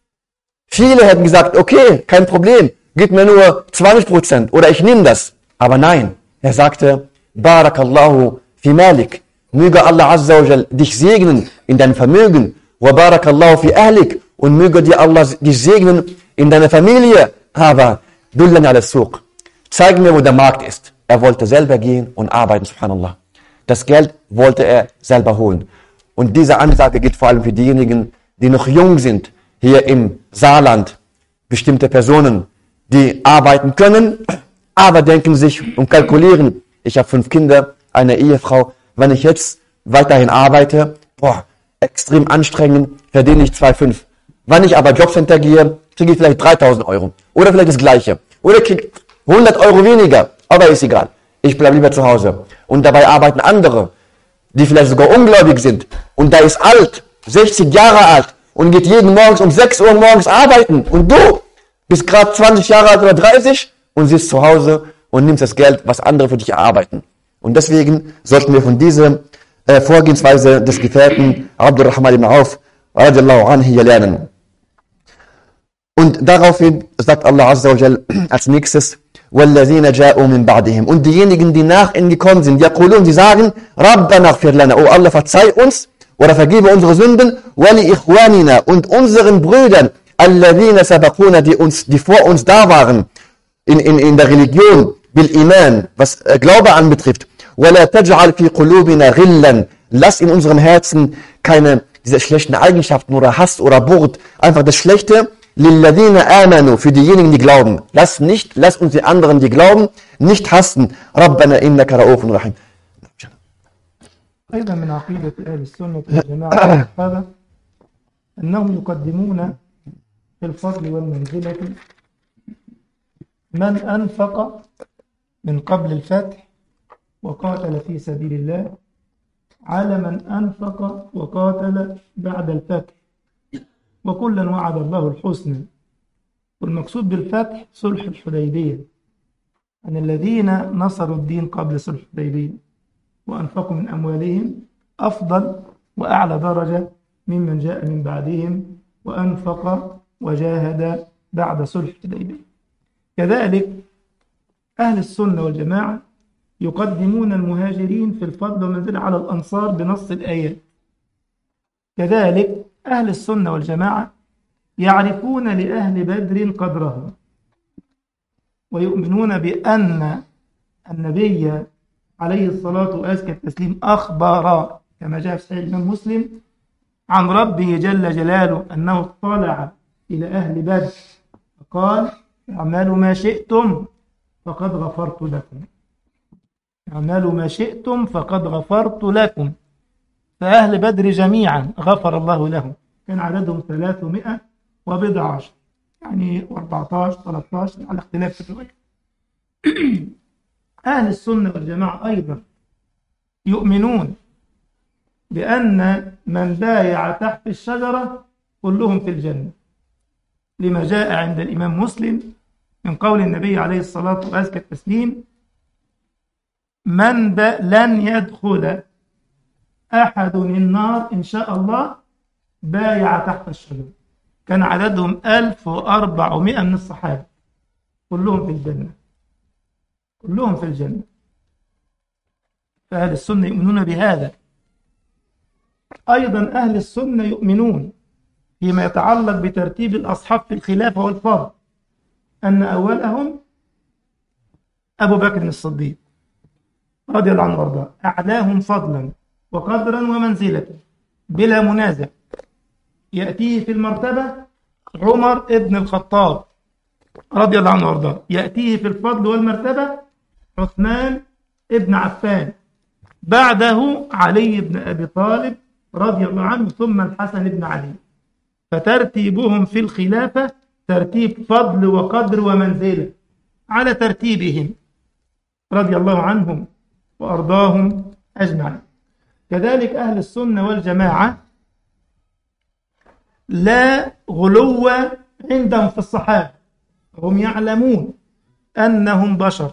Viele hätten gesagt, okay, kein Problem, gib mir nur zwanzig Prozent oder ich nehme das. Aber nein, er sagte, Barakallahu fi malik, möge Allah Azza wa Jal dich segnen in deinem Vermögen, wa barakallahu fi ahlik, und möge dir Allah dich segnen in deiner Familie. Aber dullani ala suq, zeig mir, wo der Markt ist. Er wollte selber gehen und arbeiten, subhanallah. Das Geld wollte er selber holen. Und diese Ansage gilt vor allem für diejenigen, die noch jung sind, hier im Saarland, bestimmte Personen, die arbeiten können, aber denken sich und kalkulieren, ich habe fünf Kinder, eine Ehefrau, wenn ich jetzt weiterhin arbeite, boah, extrem anstrengend, verdiene ich zwei Komma fünf. Wenn ich aber Jobcenter gehe, kriege ich vielleicht dreitausend Euro. Oder vielleicht das Gleiche. Oder kriege hundert Euro weniger. Aber ist egal. Ich bleibe lieber zu Hause. Und dabei arbeiten andere, die vielleicht sogar ungläubig sind. Und da ist alt, sechzig Jahre alt und geht jeden Morgens um sechs Uhr morgens arbeiten. Und du bist gerade zwanzig Jahre alt oder dreißig und sitzt zu Hause und nimmst das Geld, was andere für dich erarbeiten. Und deswegen sollten wir von dieser äh, Vorgehensweise des Gefährten Abdurrahman ibn Auf radiallahu anhu hier lernen. Und daraufhin sagt Allah Azza wa Jal als nächstes, وَالَّذِينَ جَاءُوا مِنْ بَعْدِهِمْ, und diejenigen, die nach ihnen gekommen sind, يَقُولُونَ, die sagen, رَبَّنَا اغْفِرْ لَنَا, oh Allah, verzeih uns oder vergebe unsere Sünden, وَلِإِخْوَانِنَا, und unseren Brüdern, الَّذِينَ سَبَقُونَ, die uns, die vor uns da waren, in, in, in der Religion, bil-Iman, was äh, Glaube anbetrifft, وَلَا تَجْعَلْ فِي قُلُوبِنَا غِلًّا, lass in unserem Herzen keine dieser schlechten Eigenschaften oder Hass oder Burt, einfach das Schlechte, لِلَّذِينَ آمَنُوا, für diejenigen, die glauben. Lass nicht, lass uns die anderen, die glauben, nicht hassen. رَبَّنَا إِنَّكَ رَؤُوفٌ رَحِيمٌ. أيضا من عقيدة أهل السنة والجماعة هذا أنهم يقدمون في الفضل والمنزلة من أنفق من قبل الفتح وقاتل في سبيل الله على من أنفق وقاتل بعد الفتح، وكلا وعد الله الحسنى. والمقصود بالفتح صلح الحديبية، أن الذين نصروا الدين قبل صلح الحديبية وأنفقوا من أموالهم أفضل وأعلى درجة ممن جاء من بعدهم وأنفق وجاهد بعد صلح الحديبية. كذلك أهل السنة والجماعة يقدمون المهاجرين في الفضل والمنزلة على الأنصار بنص الآيات. كذلك أهل السنة والجماعة يعرفون لأهل بدر قدرهم، ويؤمنون بأن النبي عليه الصلاة وأزكى التسليم أخبر كما جاء في صحيح الإمام مسلم عن ربه جل جلاله أنه اطلع إلى أهل بدر فقال: اعملوا ما شئتم فقد غفرت لكم. اعملوا ما شئتم فقد غفرت لكم. فأهل بدر جميعا غفر الله لهم، كان عددهم ثلاثمائة وبضع عشر، يعني أربعة عشر ثلاثة عشر على اختلاف في الرواية. أهل السنة والجماعة أيضا يؤمنون بأن من بايع تحت الشجرة كلهم في الجنة، لما جاء عند الإمام مسلم من قول النبي عليه الصلاة وأزكى التسليم: من لن يدخل أحد النار إن شاء الله بايع تحت الشجرة. كان عددهم ألف وأربعمائة من الصحابة، كلهم في الجنة، كلهم في الجنة. فأهل السنة يؤمنون بهذا. أيضا أهل السنة يؤمنون فيما يتعلق بترتيب الأصحاب في الخلافة والفضل أن أولهم أبو بكر الصديق رضي الله عنه وارضاه، أعلاهم فضلا وقدرا ومنزلة بلا منازع. يأتيه في المرتبة عمر ابن الخطاب رضي الله عنه وارضاه، يأتيه في الفضل والمرتبة عثمان ابن عفان، بعده علي بن أبي طالب رضي الله عنه، ثم الحسن بن علي. فترتيبهم في الخلافة ترتيب فضل وقدر ومنزلة على ترتيبهم رضي الله عنهم وأرضاهم أجمعين. كذلك أهل السنة والجماعة لا غلو عندهم في الصحابة، هم يعلمون أنهم بشر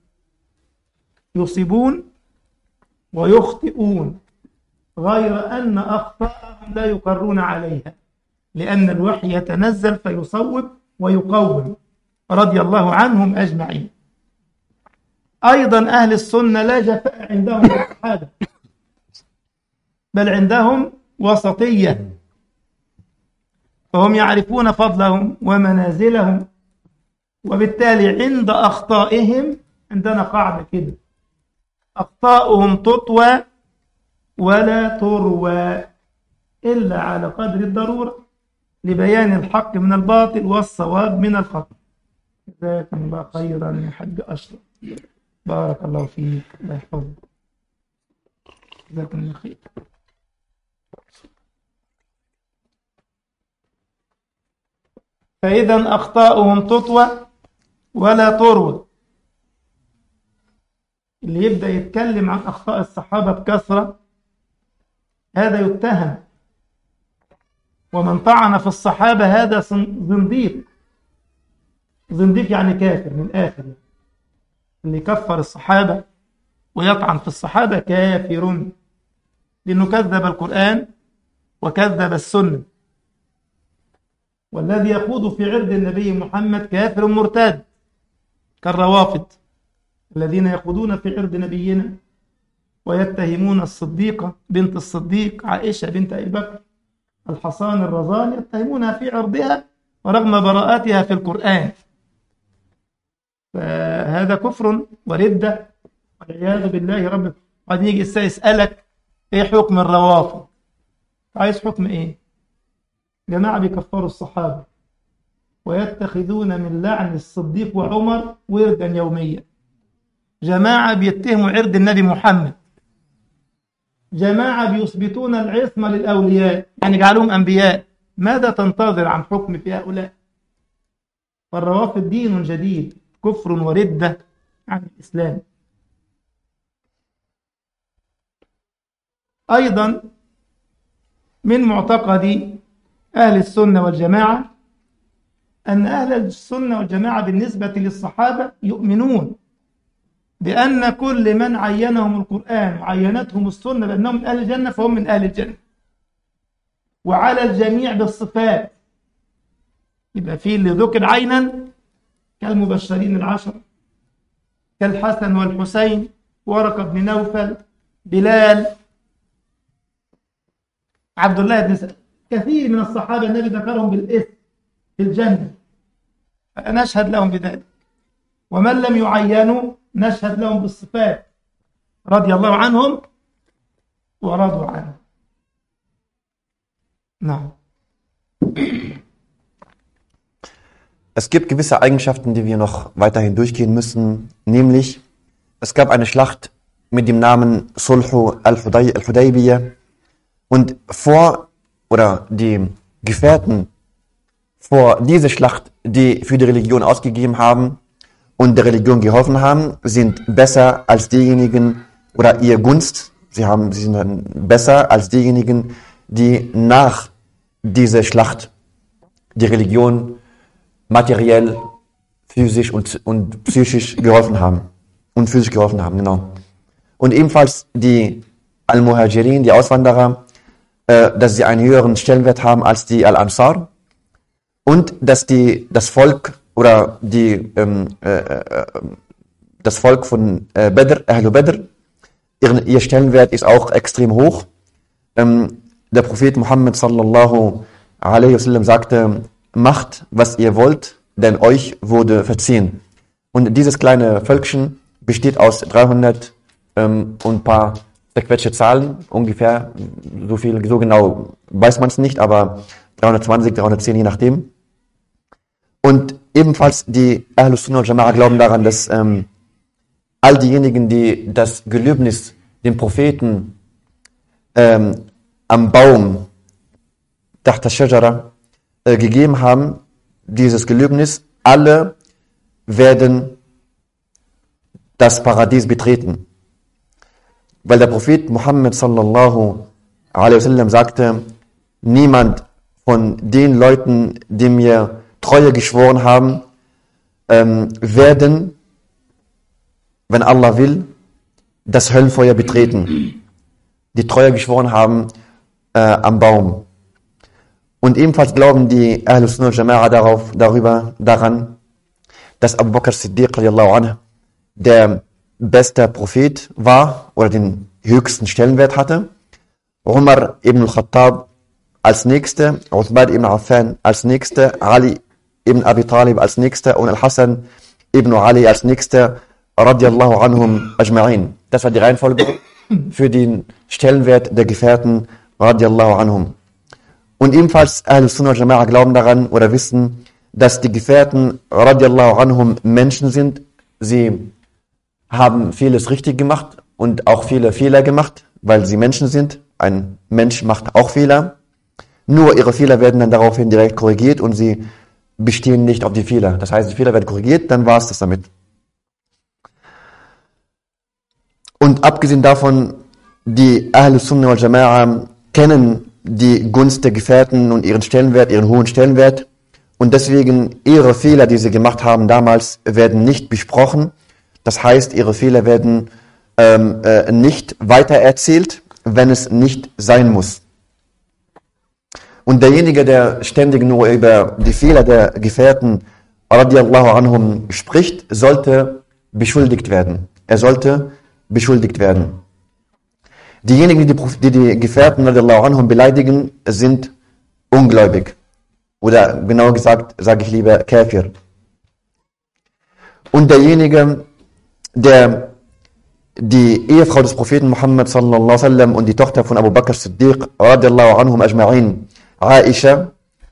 يصيبون ويخطئون، غير أن أخطاءهم لا يقرون عليها، لأن الوحي يتنزل فيصوب ويقوم رضي الله عنهم أجمعين. أيضا أهل السنة لا جفاء عندهم الصحابة، بل عندهم وسطية، فهم يعرفون فضلهم ومنازلهم، وبالتالي عند أخطائهم عندنا قاعدة كده: أخطاؤهم تطوى ولا تروى إلا على قدر الضرورة لبيان الحق من الباطل والصواب من الخطأ. جزاكم الله خيرا يا حاج أشرف، بارك الله فيك، الله يحفظك، جزاكم الله خير. فإذا أخطاؤهم تطوى ولا تروى. اللي يبدأ يتكلم عن أخطاء الصحابة بكثرة هذا يتهم، ومن طعن في الصحابة هذا زنديق. زنديق يعني كافر من الآخر. اللي كفر الصحابة ويطعن في الصحابة كافر، لأنه كذب القرآن وكذب السنة. والذي يخوض في عرض النبي محمد كافر مرتد، كالروافض الذين يخوضون في عرض نبينا ويتهمون الصديقة بنت الصديق عائشة بنت أبي بكر الحصان الرزان، يتهمونها في عرضها ورغم براءتها في القرآن. فهذا كفر وردة والعياذ بالله. رب قد يجي يسألك ايه حكم الروافض؟ عايز حكم ايه؟ جماعة بيكفروا الصحابة ويتخذون من لعن الصديق وعمر وردا يوميا. جماعة بيتهموا عرض النبي محمد. جماعة بيثبتون العصمة للأولياء، يعني جعلهم أنبياء. ماذا تنتظر عن حكم في هؤلاء؟ فالروافض دين جديد، كفر وردة عن الإسلام. أيضا من معتقد أهل السنة والجماعة أن أهل السنة والجماعة بالنسبة للصحابة يؤمنون بأن كل من عينهم القرآن وعينتهم السنة بأنهم من أهل الجنة فهم من أهل الجنة. وعلى الجميع بالصفات. يبقى في اللي ذكر عينا كالمبشرين العشر، كالحسن والحسين، ورقة بن نوفل، بلال، عبد الله بن سعد. كثير من الصحابة النبي ذكرهم بالاسم في الجنة، فنشهد لهم بذلك. ومن لم يعينوا نشهد لهم بالصفات، رضي الله عنهم ورضوا عنه. نعم. Es gibt gewisse Eigenschaften, die wir noch weiterhin durchgehen müssen, nämlich es gab eine Schlacht mit dem Namen Sulhu al-Hudaybiyah und vor, oder die Gefährten vor dieser Schlacht, die für die Religion ausgegeben haben und der Religion geholfen haben, sind besser als diejenigen, oder ihr Gunst, sie haben, sie sind besser als diejenigen, die nach dieser Schlacht die Religion materiell, physisch und, und psychisch geholfen haben. Und physisch geholfen haben, genau. Und ebenfalls die Al-Muhajirin, die Auswanderer, äh, dass sie einen höheren Stellenwert haben als die Al-Ansar. Und dass die, das Volk, oder die, ähm, äh, das Volk von äh, Badr, Ahlul Badr, ihr, ihr Stellenwert ist auch extrem hoch. Ähm, der Prophet Muhammad sallallahu alaihi wasallam sagte, macht, was ihr wollt, denn euch wurde verziehen. Und dieses kleine Völkchen besteht aus dreihundert ähm, und ein paar zerquetschte Zahlen, ungefähr, so viel, so genau weiß man es nicht, aber dreihundertzwanzig, dreihundertzehn, je nachdem. Und ebenfalls die Ahlus Sunnah wal Jama'a glauben daran, dass ähm, all diejenigen, die das Gelöbnis dem Propheten ähm, am Baum, Tahta Shajara, äh, gegeben haben, dieses Gelöbnis, alle werden das Paradies betreten. Weil der Prophet Muhammad sallallahu alaihi wasallam sagte, niemand von den Leuten, die mir Treue geschworen haben, ähm, werden, wenn Allah will, das Höllenfeuer betreten. Die Treue geschworen haben äh, am Baum. Und ebenfalls glauben die Ahlus Sunnah wal Jama'a darauf, darüber, daran, dass Abu Bakr Siddiq radiallahu anhu der beste Prophet war oder den höchsten Stellenwert hatte. Umar ibn al-Khattab als Nächster, Uthman ibn Affan als Nächster, Ali ibn Abi Talib als Nächster und Al-Hassan ibn Ali als Nächster, radiallahu anhum ajma'in. Das war die Reihenfolge für den Stellenwert der Gefährten, radiallahu anhum. Und ebenfalls Ahlus Sunnah wal Jama'a glauben daran oder wissen, dass die Gefährten, radiallahu anhum, Menschen sind. Sie haben vieles richtig gemacht und auch viele Fehler gemacht, weil sie Menschen sind. Ein Mensch macht auch Fehler. Nur ihre Fehler werden dann daraufhin direkt korrigiert und sie bestehen nicht auf die Fehler. Das heißt, die Fehler werden korrigiert, dann war es das damit. Und abgesehen davon, die Ahlus Sunnah wal Jama'a kennen die Gunst der Gefährten und ihren Stellenwert, ihren hohen Stellenwert. Und deswegen ihre Fehler, die sie gemacht haben damals, werden nicht besprochen. Das heißt, ihre Fehler werden ähm, äh, nicht weitererzählt, wenn es nicht sein muss. Und derjenige, der ständig nur über die Fehler der Gefährten radiallahu anhum spricht, sollte beschuldigt werden. Er sollte beschuldigt werden. Diejenigen, die die, die Gefährten radiallahu anhum beleidigen, sind ungläubig. Oder genauer gesagt, sage ich lieber Kafir. Und derjenige, der die Ehefrau des Propheten Muhammad sallallahu alaihi wasallam und die Tochter von Abu Bakr Siddiq radiallahu anhum ajma'in, Aisha,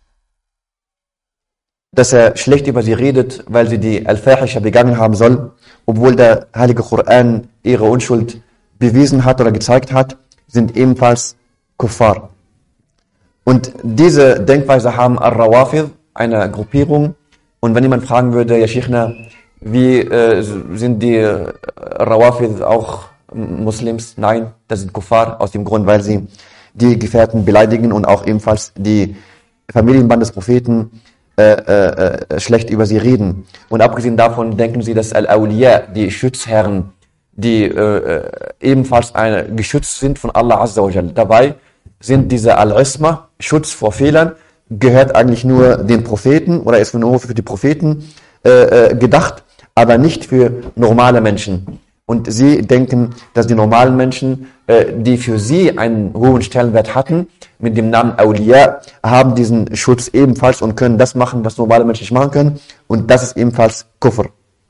dass er schlecht über sie redet, weil sie die Al-Fahisha begangen haben soll, obwohl der Heilige Koran ihre Unschuld bewiesen hat oder gezeigt hat, sind ebenfalls Kuffar. Und diese Denkweise haben Ar-Rawafid, eine Gruppierung. Und wenn jemand fragen würde, ja Sheikhna, wie äh, sind die äh, Rawafid auch Muslims? Nein, das sind Kuffar, aus dem Grund, weil sie die Gefährten beleidigen und auch ebenfalls die Familienband des Propheten äh, äh, schlecht über sie reden. Und abgesehen davon denken sie, dass Al-Awliya, die Schutzherren, die äh, ebenfalls eine, geschützt sind von Allah Azza wa Jal. Dabei sind diese Al-Isma Schutz vor Fehlern gehört eigentlich nur den Propheten oder ist nur für die Propheten äh, gedacht, aber nicht für normale Menschen. Und sie denken, dass die normalen Menschen, äh, die für sie einen hohen Stellenwert hatten, mit dem Namen Awliya, haben diesen Schutz ebenfalls und können das machen, was normale Menschen nicht machen können. Und das ist ebenfalls Kufr.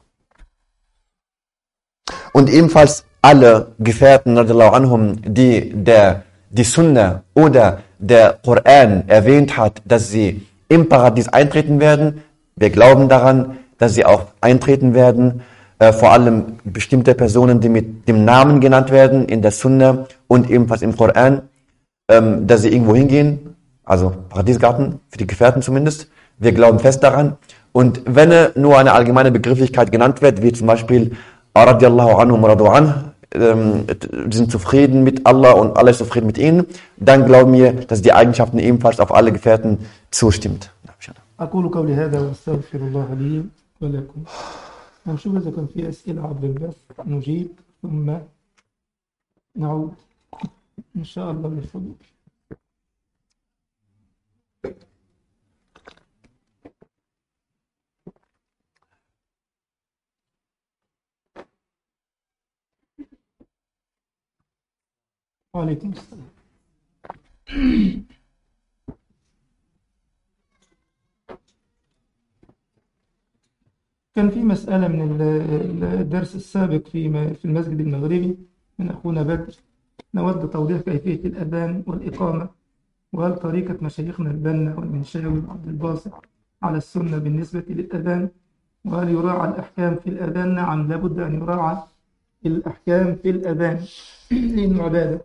Und ebenfalls alle Gefährten, radiallahu anhum, die der, die Sunna oder der Koran erwähnt hat, dass sie im Paradies eintreten werden. Wir glauben daran, dass sie auch eintreten werden. Äh, vor allem bestimmte Personen, die mit dem Namen genannt werden in der Sunna und ebenfalls im Koran, ähm, dass sie irgendwo hingehen. Also Paradiesgarten, für die Gefährten zumindest. Wir glauben fest daran. Und wenn nur eine allgemeine Begrifflichkeit genannt wird, wie zum Beispiel radiallahu anhum radu an, ähm, sind zufrieden mit Allah und Allah ist zufrieden mit ihnen, dann glauben wir, dass die Eigenschaften ebenfalls auf alle Gefährten zustimmt. أقول قولي هذا وأستغفر الله لي ولكم. نشوف إذا كان في أسئلة عبر البث نجيب ثم نعود إن شاء الله للحضور. وعليكم السلام. كان في مسألة من الدرس السابق في في المسجد المغربي من أخونا بدر، نود توضيح كيفية الأذان والإقامة، وهل طريقة مشايخنا البنا والمنشاوي وعبد الباسط على السنة بالنسبة للأذان، وهل يراعى الأحكام في الأذان؟ نعم، لابد أن يراعى الأحكام في الأذان لأنه عبادة،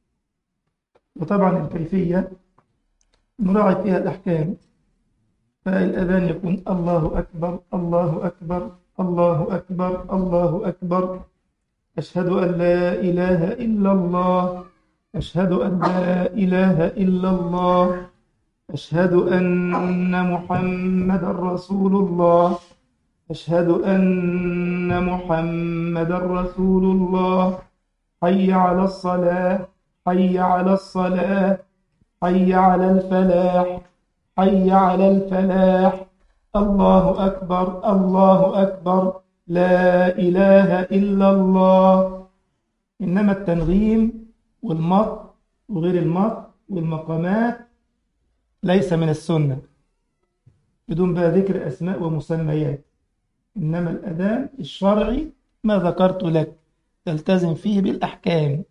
وطبعا الكيفية نراعي فيها الأحكام. فالأذان يكون الله أكبر الله أكبر الله أكبر الله أكبر، أشهد أن لا إله إلا الله، أشهد أن لا إله إلا الله، أشهد أن محمد رسول الله، أشهد أن محمد رسول الله، حي على الصلاة حي على الصلاة حي على الفلاح حي على الفلاح، الله أكبر الله أكبر، لا إله إلا الله. إنما التنغيم والمط وغير المط والمقامات ليس من السنة بدون بقى ذكر أسماء ومسميات، إنما الأذان الشرعي ما ذكرت لك تلتزم فيه بالأحكام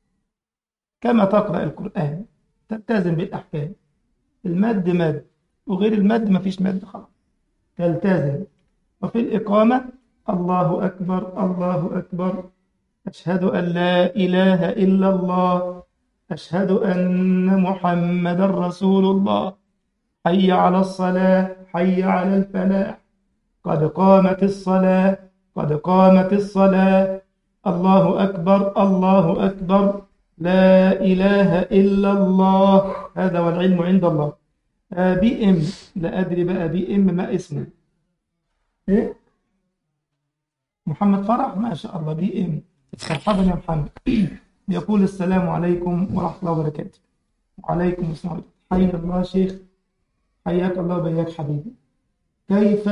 كما تقرأ القرآن، تلتزم بالأحكام، المد مد وغير المد ما فيش مد خلاص تلتزم. وفي الإقامة الله أكبر الله أكبر، أشهد أن لا إله إلا الله، أشهد أن محمد رسول الله، حي على الصلاة حي على الفلاح، قد قامت الصلاة قد قامت الصلاة، الله أكبر الله أكبر، لا إله إلا الله. هذا والعلم عند الله. آه بي إم، لا أدري بقى بي إم ما اسمه إيه؟ محمد فرح، ما شاء الله بي إم، مرحبا يا محمد. يقول السلام عليكم ورحمة الله وبركاته. وعليكم السلام. حي الله شيخ، حياك الله وبياك حبيبي. كيف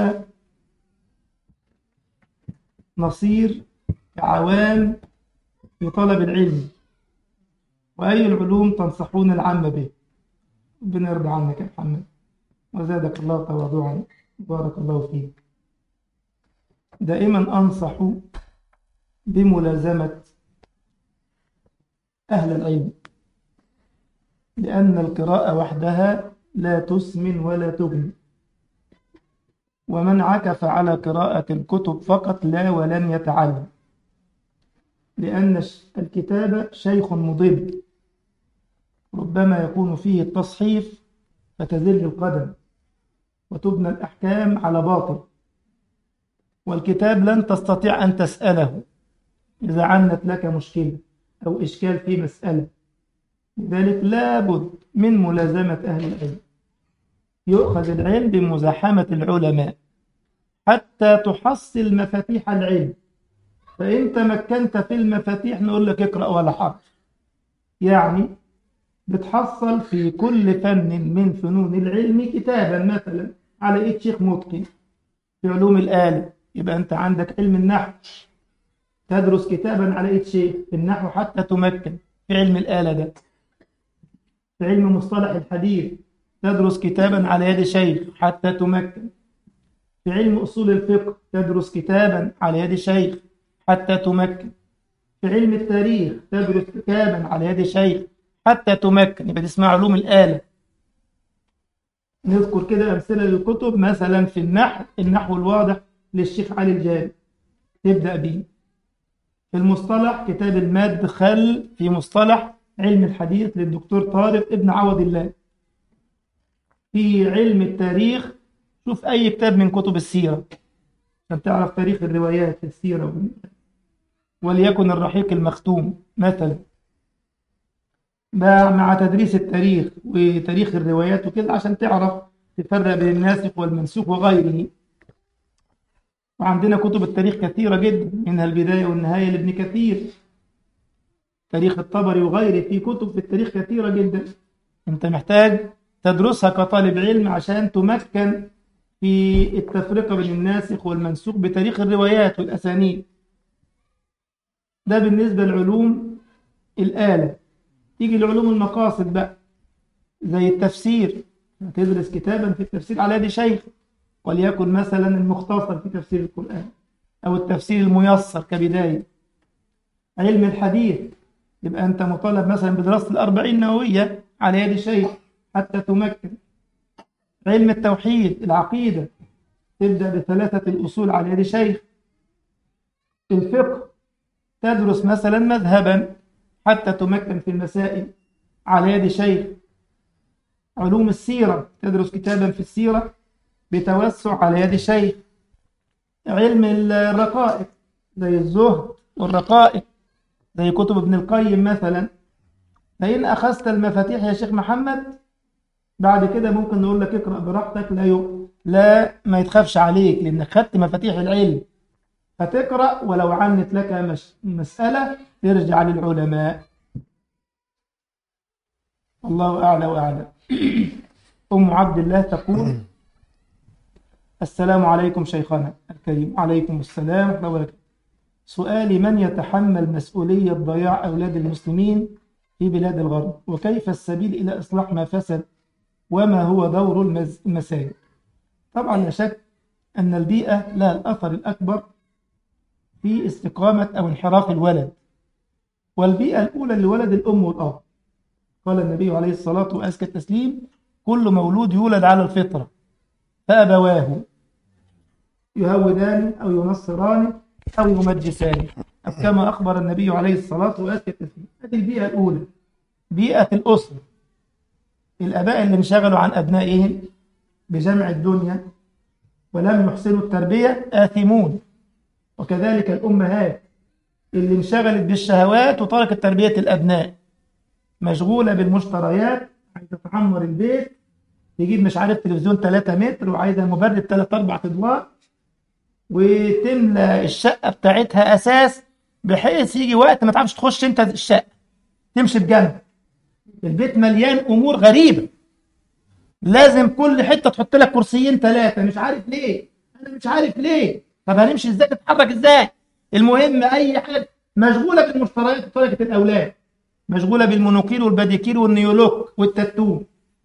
نصير كعوام في طلب العلم، وأي العلوم تنصحون العامة به؟ ربنا يرضى عنك يا محمد وزادك الله تواضعا، بارك الله فيك. دائما أنصح بملازمة أهل العلم، لأن القراءة وحدها لا تسمن ولا تغني، ومن عكف على قراءة الكتب فقط لا ولن يتعلم، لأن الكتاب شيخ مضل ربما يكون فيه التصحيف فتزل القدم وتبنى الأحكام على باطل، والكتاب لن تستطيع أن تسأله إذا عنت لك مشكلة أو إشكال في مسألة. لذلك لابد من ملازمة أهل العلم، يؤخذ العلم بمزاحمة العلماء حتى تحصل مفاتيح العلم، فإن تمكنت في المفاتيح نقول لك اقرأ ولا حرج. يعني بتحصل في كل فن من فنون العلم كتابا، مثلا على ايد شيخ متقن في علوم الآلة، يبقى انت عندك علم النحو تدرس كتابا على ايد شيخ في النحو حتى تمكن في علم الآلة ده. في علم مصطلح الحديث تدرس كتابا على يد شيخ حتى تمكن. في علم أصول الفقه تدرس كتابا على يد شيخ حتى تمكن. في علم التاريخ تدرس كتابا على يد شيخ حتى تمكن، يبقى تسمع علوم الآلة. نذكر كده أمثلة للكتب، مثلا في النحو النحو الواضح للشيخ علي الجابر تبدأ به. في المصطلح كتاب المدخل في مصطلح علم الحديث للدكتور طارق ابن عوض الله. في علم التاريخ شوف أي كتاب من كتب السيرة عشان تعرف تاريخ الروايات في السيرة، وليكن الرحيق المختوم مثلا، مع تدريس التاريخ وتاريخ الروايات وكده عشان تعرف تفرق بين الناسخ والمنسوخ وغيره. وعندنا كتب التاريخ كثيرة جدا، منها البداية والنهاية لابن كثير، تاريخ الطبري وغيره. في كتب في التاريخ كثيرة جدا انت محتاج تدرسها كطالب علم عشان تمكن في التفرقة بين الناسخ والمنسوخ بتاريخ الروايات والأسانيد. ده بالنسبة لعلوم الآلة. تيجي لعلوم المقاصد بقى زي التفسير، تدرس كتابا في التفسير على يد شيخ، وليكن مثلا المختصر في تفسير القرآن أو التفسير الميسر كبداية. علم الحديث يبقى أنت مطالب مثلا بدراسة الأربعين النووية على يد شيخ حتى تمكن. علم التوحيد العقيدة تبدأ بثلاثة الأصول على يد شيخ. الفقه تدرس مثلا مذهبا حتى تمكن في المسائل على يد شيخ. علوم السيرة تدرس كتابا في السيرة بتوسع على يد شيخ. علم الرقائق زي الزهد والرقائق زي كتب ابن القيم مثلا. فإن أخذت المفاتيح يا شيخ محمد بعد كده ممكن نقول لك اقرأ براحتك، لا يو... لا ما يتخافش عليك لأنك خدت مفاتيح العلم، فتقرأ ولو عنت لك مش... مسألة ترجع للعلماء. الله أعلى وأعلى. أم عبد الله تقول: السلام عليكم شيخنا الكريم. عليكم السلام ورحمة الله وبركاته. سؤالي: من يتحمل مسؤولية ضياع أولاد المسلمين في بلاد الغرب؟ وكيف السبيل إلى إصلاح ما فسد؟ وما هو دور المز... المساجد؟ طبعا لا شك أن البيئة لها الأثر الأكبر في استقامة أو انحراف الولد. والبيئة الأولى لولد الأم والأب. قال النبي عليه الصلاة وأزكى التسليم: كل مولود يولد على الفطرة فأبواه يهودان أو ينصران أو يمجسان، أو كما أخبر النبي عليه الصلاة وأزكى التسليم. هذه البيئة الأولى، بيئة الأسرة. الآباء اللي انشغلوا عن أبنائهم بجمع الدنيا ولم يحسنوا التربية آثمون. وكذلك الأمهات اللي انشغلت بالشهوات وتركت تربية الأبناء، مشغولة بالمشتريات، عايزة تعمر البيت، تجيب مش عارف تلفزيون ثلاثة متر وعايزة مبرد ثلاث أربع أدوار، وتملى الشقة بتاعتها أساس بحيث يجي وقت ما تعرفش تخش أنت الشقة، تمشي بجنب. البيت مليان أمور غريبة، لازم كل حتة تحط لك كرسيين ثلاثة، مش عارف ليه، أنا مش عارف ليه. طب هنمشي إزاي؟ تتحرك إزاي؟ المهم أي حاجة مشغولة بالمشتريات وتركت الأولاد، مشغولة بالمونوكيل والباديكيل والنيولوك والتاتو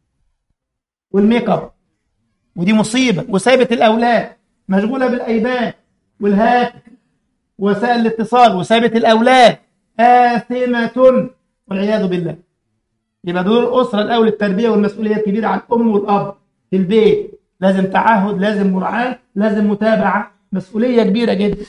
والميك اب، ودي مصيبة. وسايبة الأولاد مشغولة بالأيباد والهاتف وسائل الاتصال، وسايبة الأولاد آثمة والعياذ بالله. يبقى دور الأسرة الأول التربية والمسؤولية الكبيرة عن الأم والأب في البيت، لازم تعهد، لازم مراعاة، لازم متابعة، مسؤولية كبيرة جدا.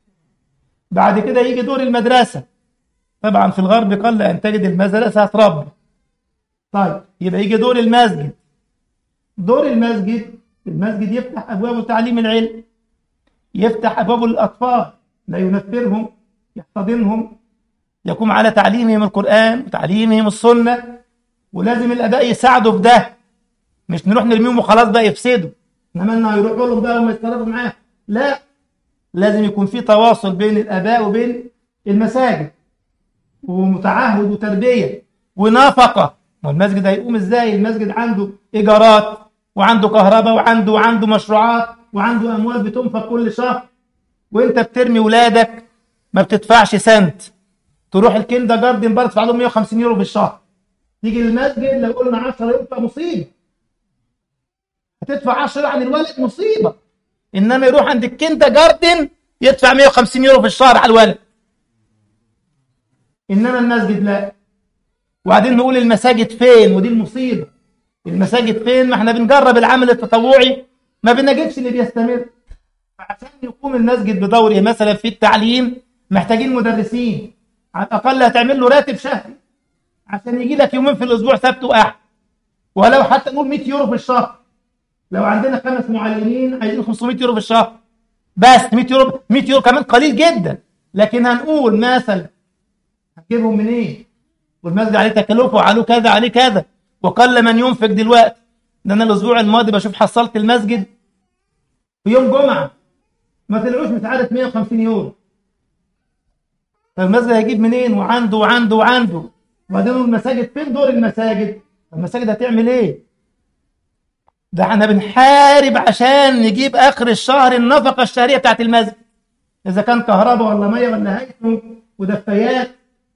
بعد كده يجي دور المدرسة. طبعا في الغرب قل أن تجد المدرسة هتربي. طيب يبقى يجي دور المسجد. دور المسجد، المسجد يفتح أبواب تعليم العلم، يفتح أبواب الأطفال، لا ينفرهم، يحتضنهم، يقوم على تعليمهم القرآن وتعليمهم السنة. ولازم الآباء يساعدوا في ده، مش نروح نرميهم وخلاص بقى يفسدوا، إنما إنه يروحوا لهم بقى وما يتصرفوا معاهم. لا، لازم يكون في تواصل بين الآباء وبين المساجد، ومتعهد وتربية ونفقة. والمسجد هيقوم ازاي؟ المسجد عنده ايجارات وعنده كهرباء وعنده وعنده مشروعات وعنده اموال بتنفق كل شهر، وانت بترمي ولادك ما بتدفعش سنت. تروح الكيندر جاردن بره تدفع لهم مية وخمسين يورو في الشهر. تيجي المسجد لو قلنا عشرة يبقى مصيبه، هتدفع عشرة عن الولد مصيبه. انما يروح عند الكيندر جاردن يدفع مية وخمسين يورو في الشهر على الولد. انما المسجد لا. وبعدين نقول المساجد فين؟ ودي المصيبه. المساجد فين؟ ما احنا بنجرب العمل التطوعي ما بنجدش اللي بيستمر. فعشان يقوم المسجد بدوره مثلا في التعليم محتاجين مدرسين، على الاقل هتعمل له راتب شهري عشان يجي لك يومين في الاسبوع سبت واحد، ولو حتى نقول مية يورو في الشهر. لو عندنا خمس معلمين عايزين خمسمية يورو في الشهر بس. مية يورو، مية يورو كمان قليل جدا، لكن هنقول مثلا هتجيبهم منين؟ إيه؟ والمسجد عليه تكلفه وعليه كذا عليه كذا، وقل من ينفق دلوقتي. ده انا الاسبوع الماضي بشوف حصلت المسجد في يوم جمعه ما طلعوش مش عارف مية وخمسين يورو. فالمسجد هيجيب منين؟ وعنده وعنده وعنده. وبعدين المساجد فين دور المساجد؟ المساجد هتعمل ايه؟ ده احنا بنحارب عشان نجيب اخر الشهر النفقه الشهريه بتاعت المسجد، اذا كان كهرباء ولا ميه ولا هيئه ودفايات.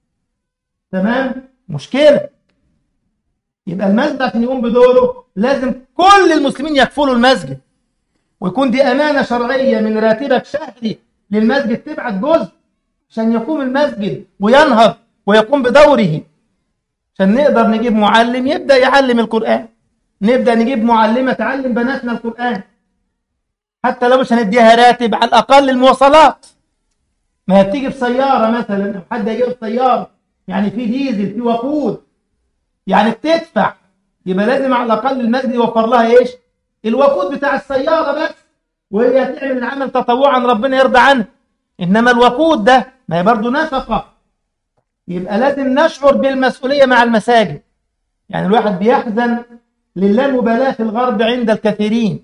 تمام؟ مشكله. يبقى المسجد عشان يقوم بدوره لازم كل المسلمين يكفلوا المسجد، ويكون دي امانه شرعيه من راتبك شهري للمسجد، تبعت جزء عشان يقوم المسجد وينهض ويقوم بدوره. عشان نقدر نجيب معلم يبدا يعلم القران، نبدا نجيب معلمه تعلم بناتنا القران، حتى لو مش هنديها راتب على الاقل المواصلات. ما هي بتيجي بسياره مثلا، او حد يجيب بسياره يعني في ديزل في وقود يعني بتدفع، يبقى لازم على الاقل المسجد يوفر لها ايش؟ الوقود بتاع السياره بس، وهي هتعمل العمل تطوعا ربنا يرضى عنه. انما الوقود ده ما هي برضه نفقه. يبقى لازم نشعر بالمسؤوليه مع المساجد. يعني الواحد بيحزن للامبالاه في الغرب عند الكثيرين،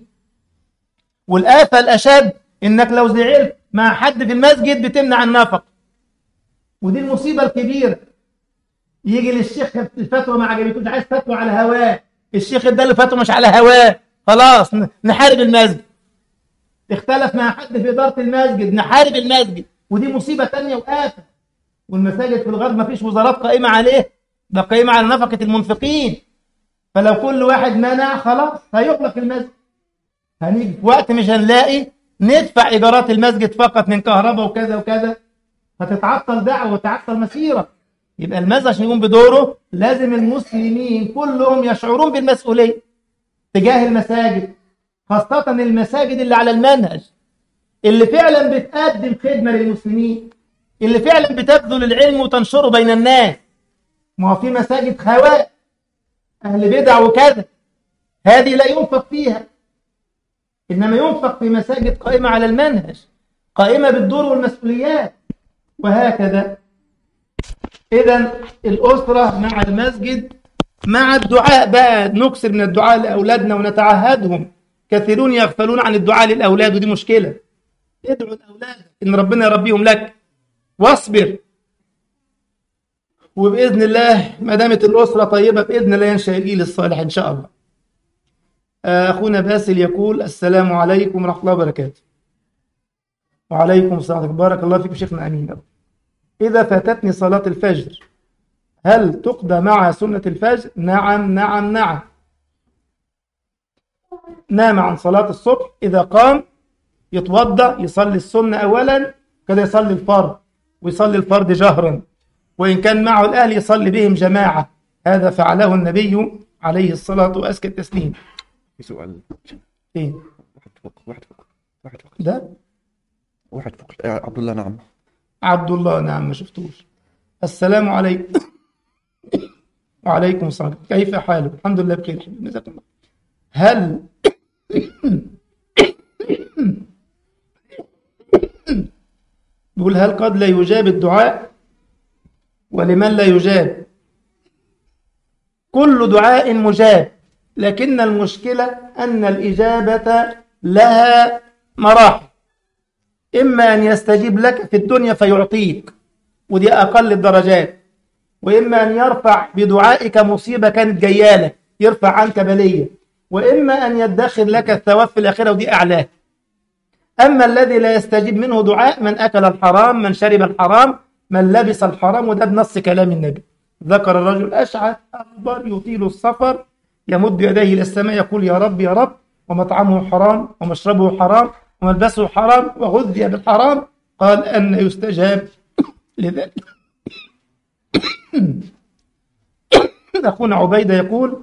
والآفة الأشد إنك لو زعلت مع حد في المسجد بتمنع النفقة، ودي المصيبة الكبيرة. يجي للشيخ الفتوى ما عجبتوش، عايز فتوى على هواه، الشيخ اداله فتوى مش على هواه، خلاص نحارب المسجد. اختلف مع حد في إدارة المسجد، نحارب المسجد، ودي مصيبة تانية وآفة. والمساجد في الغرب ما فيش وزارات قائمة عليه، ده قائمة على نفقة المنفقين. فلو كل واحد منع خلاص هيغلق المسجد. هنيجي في وقت مش هنلاقي ندفع إيجارات المسجد فقط من كهرباء وكذا وكذا، هتتعطل دعوة وتعطل مسيرة. يبقى المسجد عشان يقوم بدوره لازم المسلمين كلهم يشعرون بالمسؤولية تجاه المساجد، خاصة المساجد اللي على المنهج، اللي فعلا بتقدم خدمة للمسلمين، اللي فعلا بتبذل العلم وتنشره بين الناس. ما هو في مساجد خواء أهل بدع وكذا، هذه لا ينفق فيها، إنما ينفق في مساجد قائمة على المنهج، قائمة بالدور والمسؤوليات، وهكذا. إذن الأسرة مع المسجد مع الدعاء بقى، نكثر من الدعاء لأولادنا ونتعهدهم. كثيرون يغفلون عن الدعاء للأولاد، ودي مشكلة. ادعوا الأولاد إن ربنا يربيهم لك، واصبر، وبإذن الله ما دامت الأسرة طيبة بإذن الله ينشأ الجيل الصالح إن شاء الله. أخونا باسل يقول: السلام عليكم ورحمة الله وبركاته. وعليكم السلام، بارك الله فيكم شيخنا، أمين. إذا فاتتني صلاة الفجر هل تقضى معها سنة الفجر؟ نعم نعم نعم. نام عن صلاة الصبح، إذا قام يتوضأ يصلي السنة أولا، كده يصلي الفرض، ويصلي الفرض جهرا، وإن كان معه الأهل يصلي بهم جماعة. هذا فعله النبي عليه الصلاة وأزكى التسليم. في سؤال. إيه؟ واحد فوق واحد فوق واحد فوق ده واحد فوق عبد الله. نعم عبد الله. نعم ما شفتوش. السلام عليكم. وعليكم السلام، كيف حالك؟ الحمد لله بخير. جزاكم الله. هل بيقول هل قد لا يجاب الدعاء؟ ولمن لا يجاب؟ كل دعاء مجاب، لكن المشكلة أن الإجابة لها مراحل. إما أن يستجيب لك في الدنيا فيعطيك، ودي أقل الدرجات، وإما أن يرفع بدعائك مصيبة كانت جيالة، يرفع عنك بلية، وإما أن يدخر لك الثواب في الآخرة ودي أعلاه. أما الذي لا يستجيب منه دعاء من أكل الحرام، من شرب الحرام، من لبس الحرام، وده بنص كلام النبي. ذكر الرجل أشعث أغبر يطيل السفر يمد يديه إلى السماء يقول يا رب يا رب، ومطعمه حرام ومشربه حرام وملبسه حرام وغذي بالحرام، قال أن يستجاب لذلك. أخونا عبيدة يقول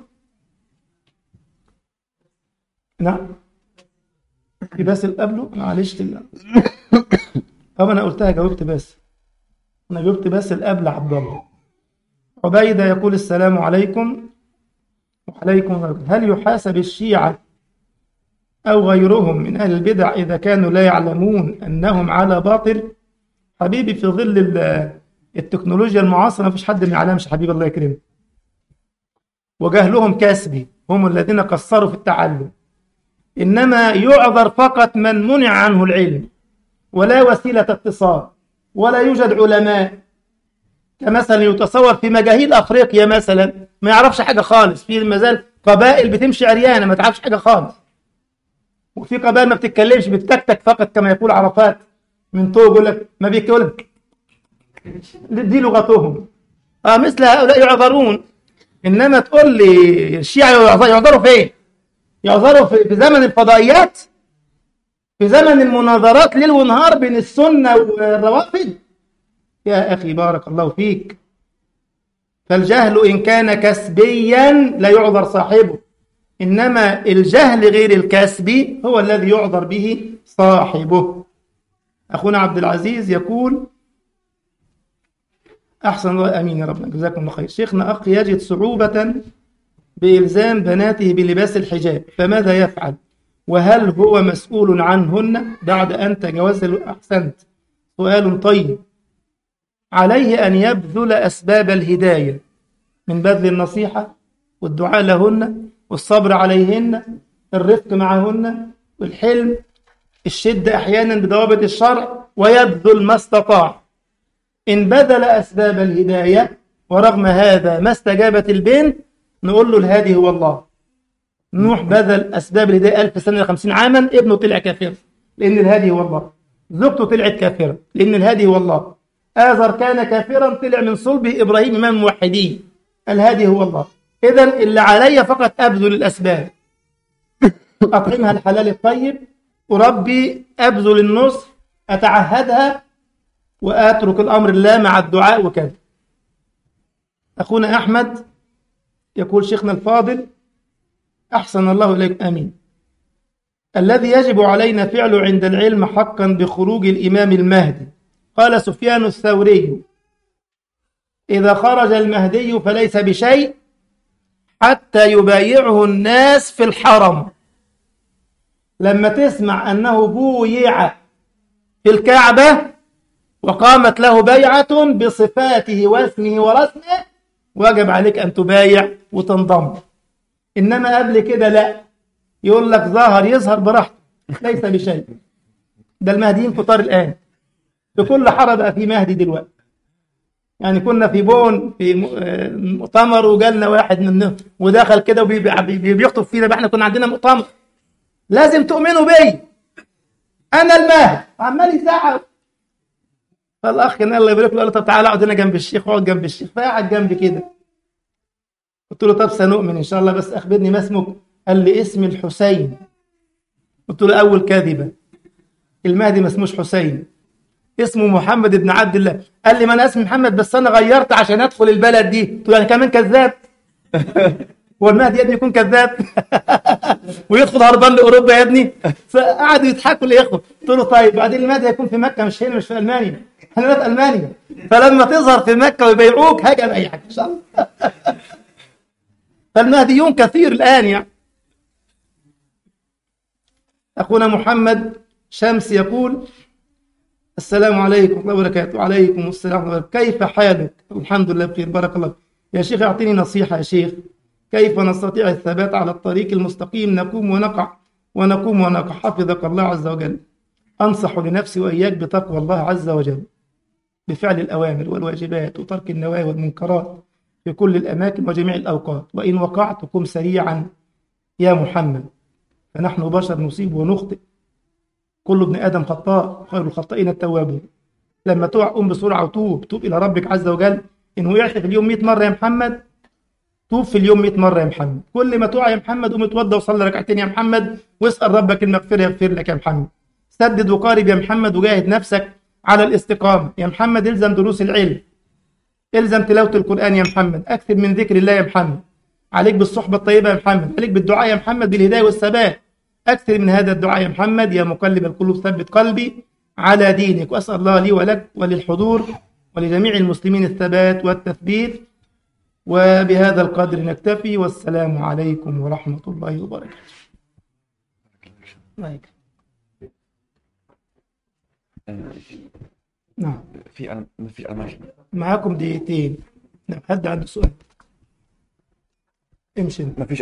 نعم في بس قبله معلش لا طب أنا قلتها جاوبت بس أنا جاوبت بس قبل عبد الله. عبيدة يقول السلام عليكم. وعليكم. هل يحاسب الشيعة أو غيرهم من أهل البدع إذا كانوا لا يعلمون أنهم على باطل؟ حبيبي في ظل التكنولوجيا المعاصرة ما فيش حد ما يعلمش حبيبي الله يكرمه، وجهلهم كاسبي، هم الذين قصروا في التعلم. إنما يعذر فقط من منع عنه العلم ولا وسيلة اتصال ولا يوجد علماء، كمثلا يتصور في مجاهيل أفريقيا مثلا ما يعرفش حاجة خالص، في مازال قبائل بتمشي عريانة ما تعرفش حاجة خالص، وفي قبائل ما بتتكلمش بتكتك فقط كما يقول عرفات من طوب، يقول لك ما بيتكلم دي لغتهم. اه مثل هؤلاء يعذرون. انما تقول لي الشيعة يعذروا فين؟ يعذروا في زمن الفضائيات، في زمن المناظرات ليل ونهار بين السنة والروافض. يا أخي بارك الله فيك، فالجهل إن كان كسبيا لا يعذر صاحبه، إنما الجهل غير الكسبي هو الذي يعذر به صاحبه. أخونا عبد العزيز يقول أحسن الله أمين يا رب جزاكم الله خير. شيخنا أخي يجد صعوبة بإلزام بناته بلباس الحجاب فماذا يفعل؟ وهل هو مسؤول عنهن بعد أن تجاوز؟ أحسنت، سؤال طيب. عليه أن يبذل أسباب الهداية من بذل النصيحة والدعاء لهن والصبر عليهن، الرفق معهن والحلم، الشدة أحيانا بضوابط الشرع، ويبذل ما استطاع. إن بذل أسباب الهداية ورغم هذا ما استجابت البنت نقول له الهادي هو الله. نوح بذل أسباب الهداية ألف سنة خمسين عاما، ابنه طلع كافر لأن الهادي هو الله. زوجته طلعت كافرة لأن الهادي هو الله. آزر كان كافرا طلع من صلبه إبراهيم إمام الموحدين، الهادي هو الله. إذن اللي علي فقط أبذل الأسباب، أطعمها الحلال الطيب، أربي، أبذل النصح، أتعهدها، وأترك الأمر الله مع الدعاء وكذا. أخونا أحمد يقول شيخنا الفاضل أحسن الله إليك آمين، الذي يجب علينا فعله عند العلم حقا بخروج الإمام المهدي. قال سفيان الثوري إذا خرج المهدي فليس بشيء حتى يبايعه الناس في الحرم. لما تسمع أنه بويع في الكعبة وقامت له بيعة بصفاته واسمه ورسمه واجب عليك أن تبايع وتنضم. إنما قبل كده لا، يقول لك ظاهر يظهر براحته ليس بشيء. ده المهديين كتار الآن في كل حرم بقى في مهدي دلوقتي. يعني كنا في بون في مؤتمر وجالنا واحد منهم ودخل كده وبيخطب فينا بقى، احنا كنا عندنا مؤتمر لازم تؤمنوا بي انا المهدي، عمال يزعق. فالاخ كان الله يبارك له قال له طب تعالى اقعد هنا جنب الشيخ، اقعد جنب الشيخ، فقعد جنبي كده. قلت له طب سنؤمن ان شاء الله بس اخبرني ما اسمك؟ قال لي اسمي الحسين. قلت له اول كاذبه، المهدي ما اسموش حسين، اسمه محمد بن عبد الله. قال لي ما انا اسمي محمد بس انا غيرت عشان ادخل البلد دي. قلت له يعني كمان كذاب؟ هو المهدي يا ابني يكون كذاب ويدخل هربان لاوروبا يا ابني؟ فقعدوا يضحكوا الاخوه. قلت له طيب بعدين المهدي هيكون في مكه مش هنا، مش في المانيا، احنا في المانيا، فلما تظهر في مكه ويبيعوك هاجي باي حاجه ان شاء الله. فالمهديون كثير الان يعني. اخونا محمد شمس يقول السلام عليكم ورحمة الله وبركاته. وعليكم السلام ورحمة الله وبركاته. كيف حالك؟ الحمد لله بخير بارك الله. يا شيخ اعطيني نصيحة يا شيخ، كيف نستطيع الثبات على الطريق المستقيم؟ نقوم ونقع ونقوم ونقع حفظك الله عز وجل. أنصح لنفسي وإياك بتقوى الله عز وجل. بفعل الأوامر والواجبات وترك النواهي والمنكرات في كل الأماكن وجميع الأوقات. وإن وقعت قم سريعا يا محمد، فنحن بشر نصيب ونخطئ، كل ابن آدم خطاء، خير الخطائين التوابون. لما تقع قم بسرعة وتوب، توب إلى ربك عز وجل. إن وقعت في اليوم مئة مرة يا محمد، توب في اليوم مئة مرة يا محمد. كل ما تقع يا محمد قوم اتوضى وصلي ركعتين يا محمد، واسأل ربك المغفرة يغفر لك يا محمد. سدد وقارب يا محمد، وجاهد نفسك على الاستقامة يا محمد. الزم دروس العلم، الزم تلاوة القرآن يا محمد، أكثر من ذكر الله يا محمد. عليك بالصحبة الطيبة يا محمد، عليك بالدعاء يا محمد بالهداية والثبات. أكثر من هذا الدعاء يا محمد. يا مقلب القلوب ثبت قلبي على دينك. وأسأل الله لي ولك وللحضور ولجميع المسلمين الثبات والتثبيت. وبهذا القدر نكتفي، والسلام عليكم ورحمة الله وبركاته. الله يكرمك. نعم في في الماني معاكم دقيقتين. نعم، حد عنده سؤال؟ امشي. مفيش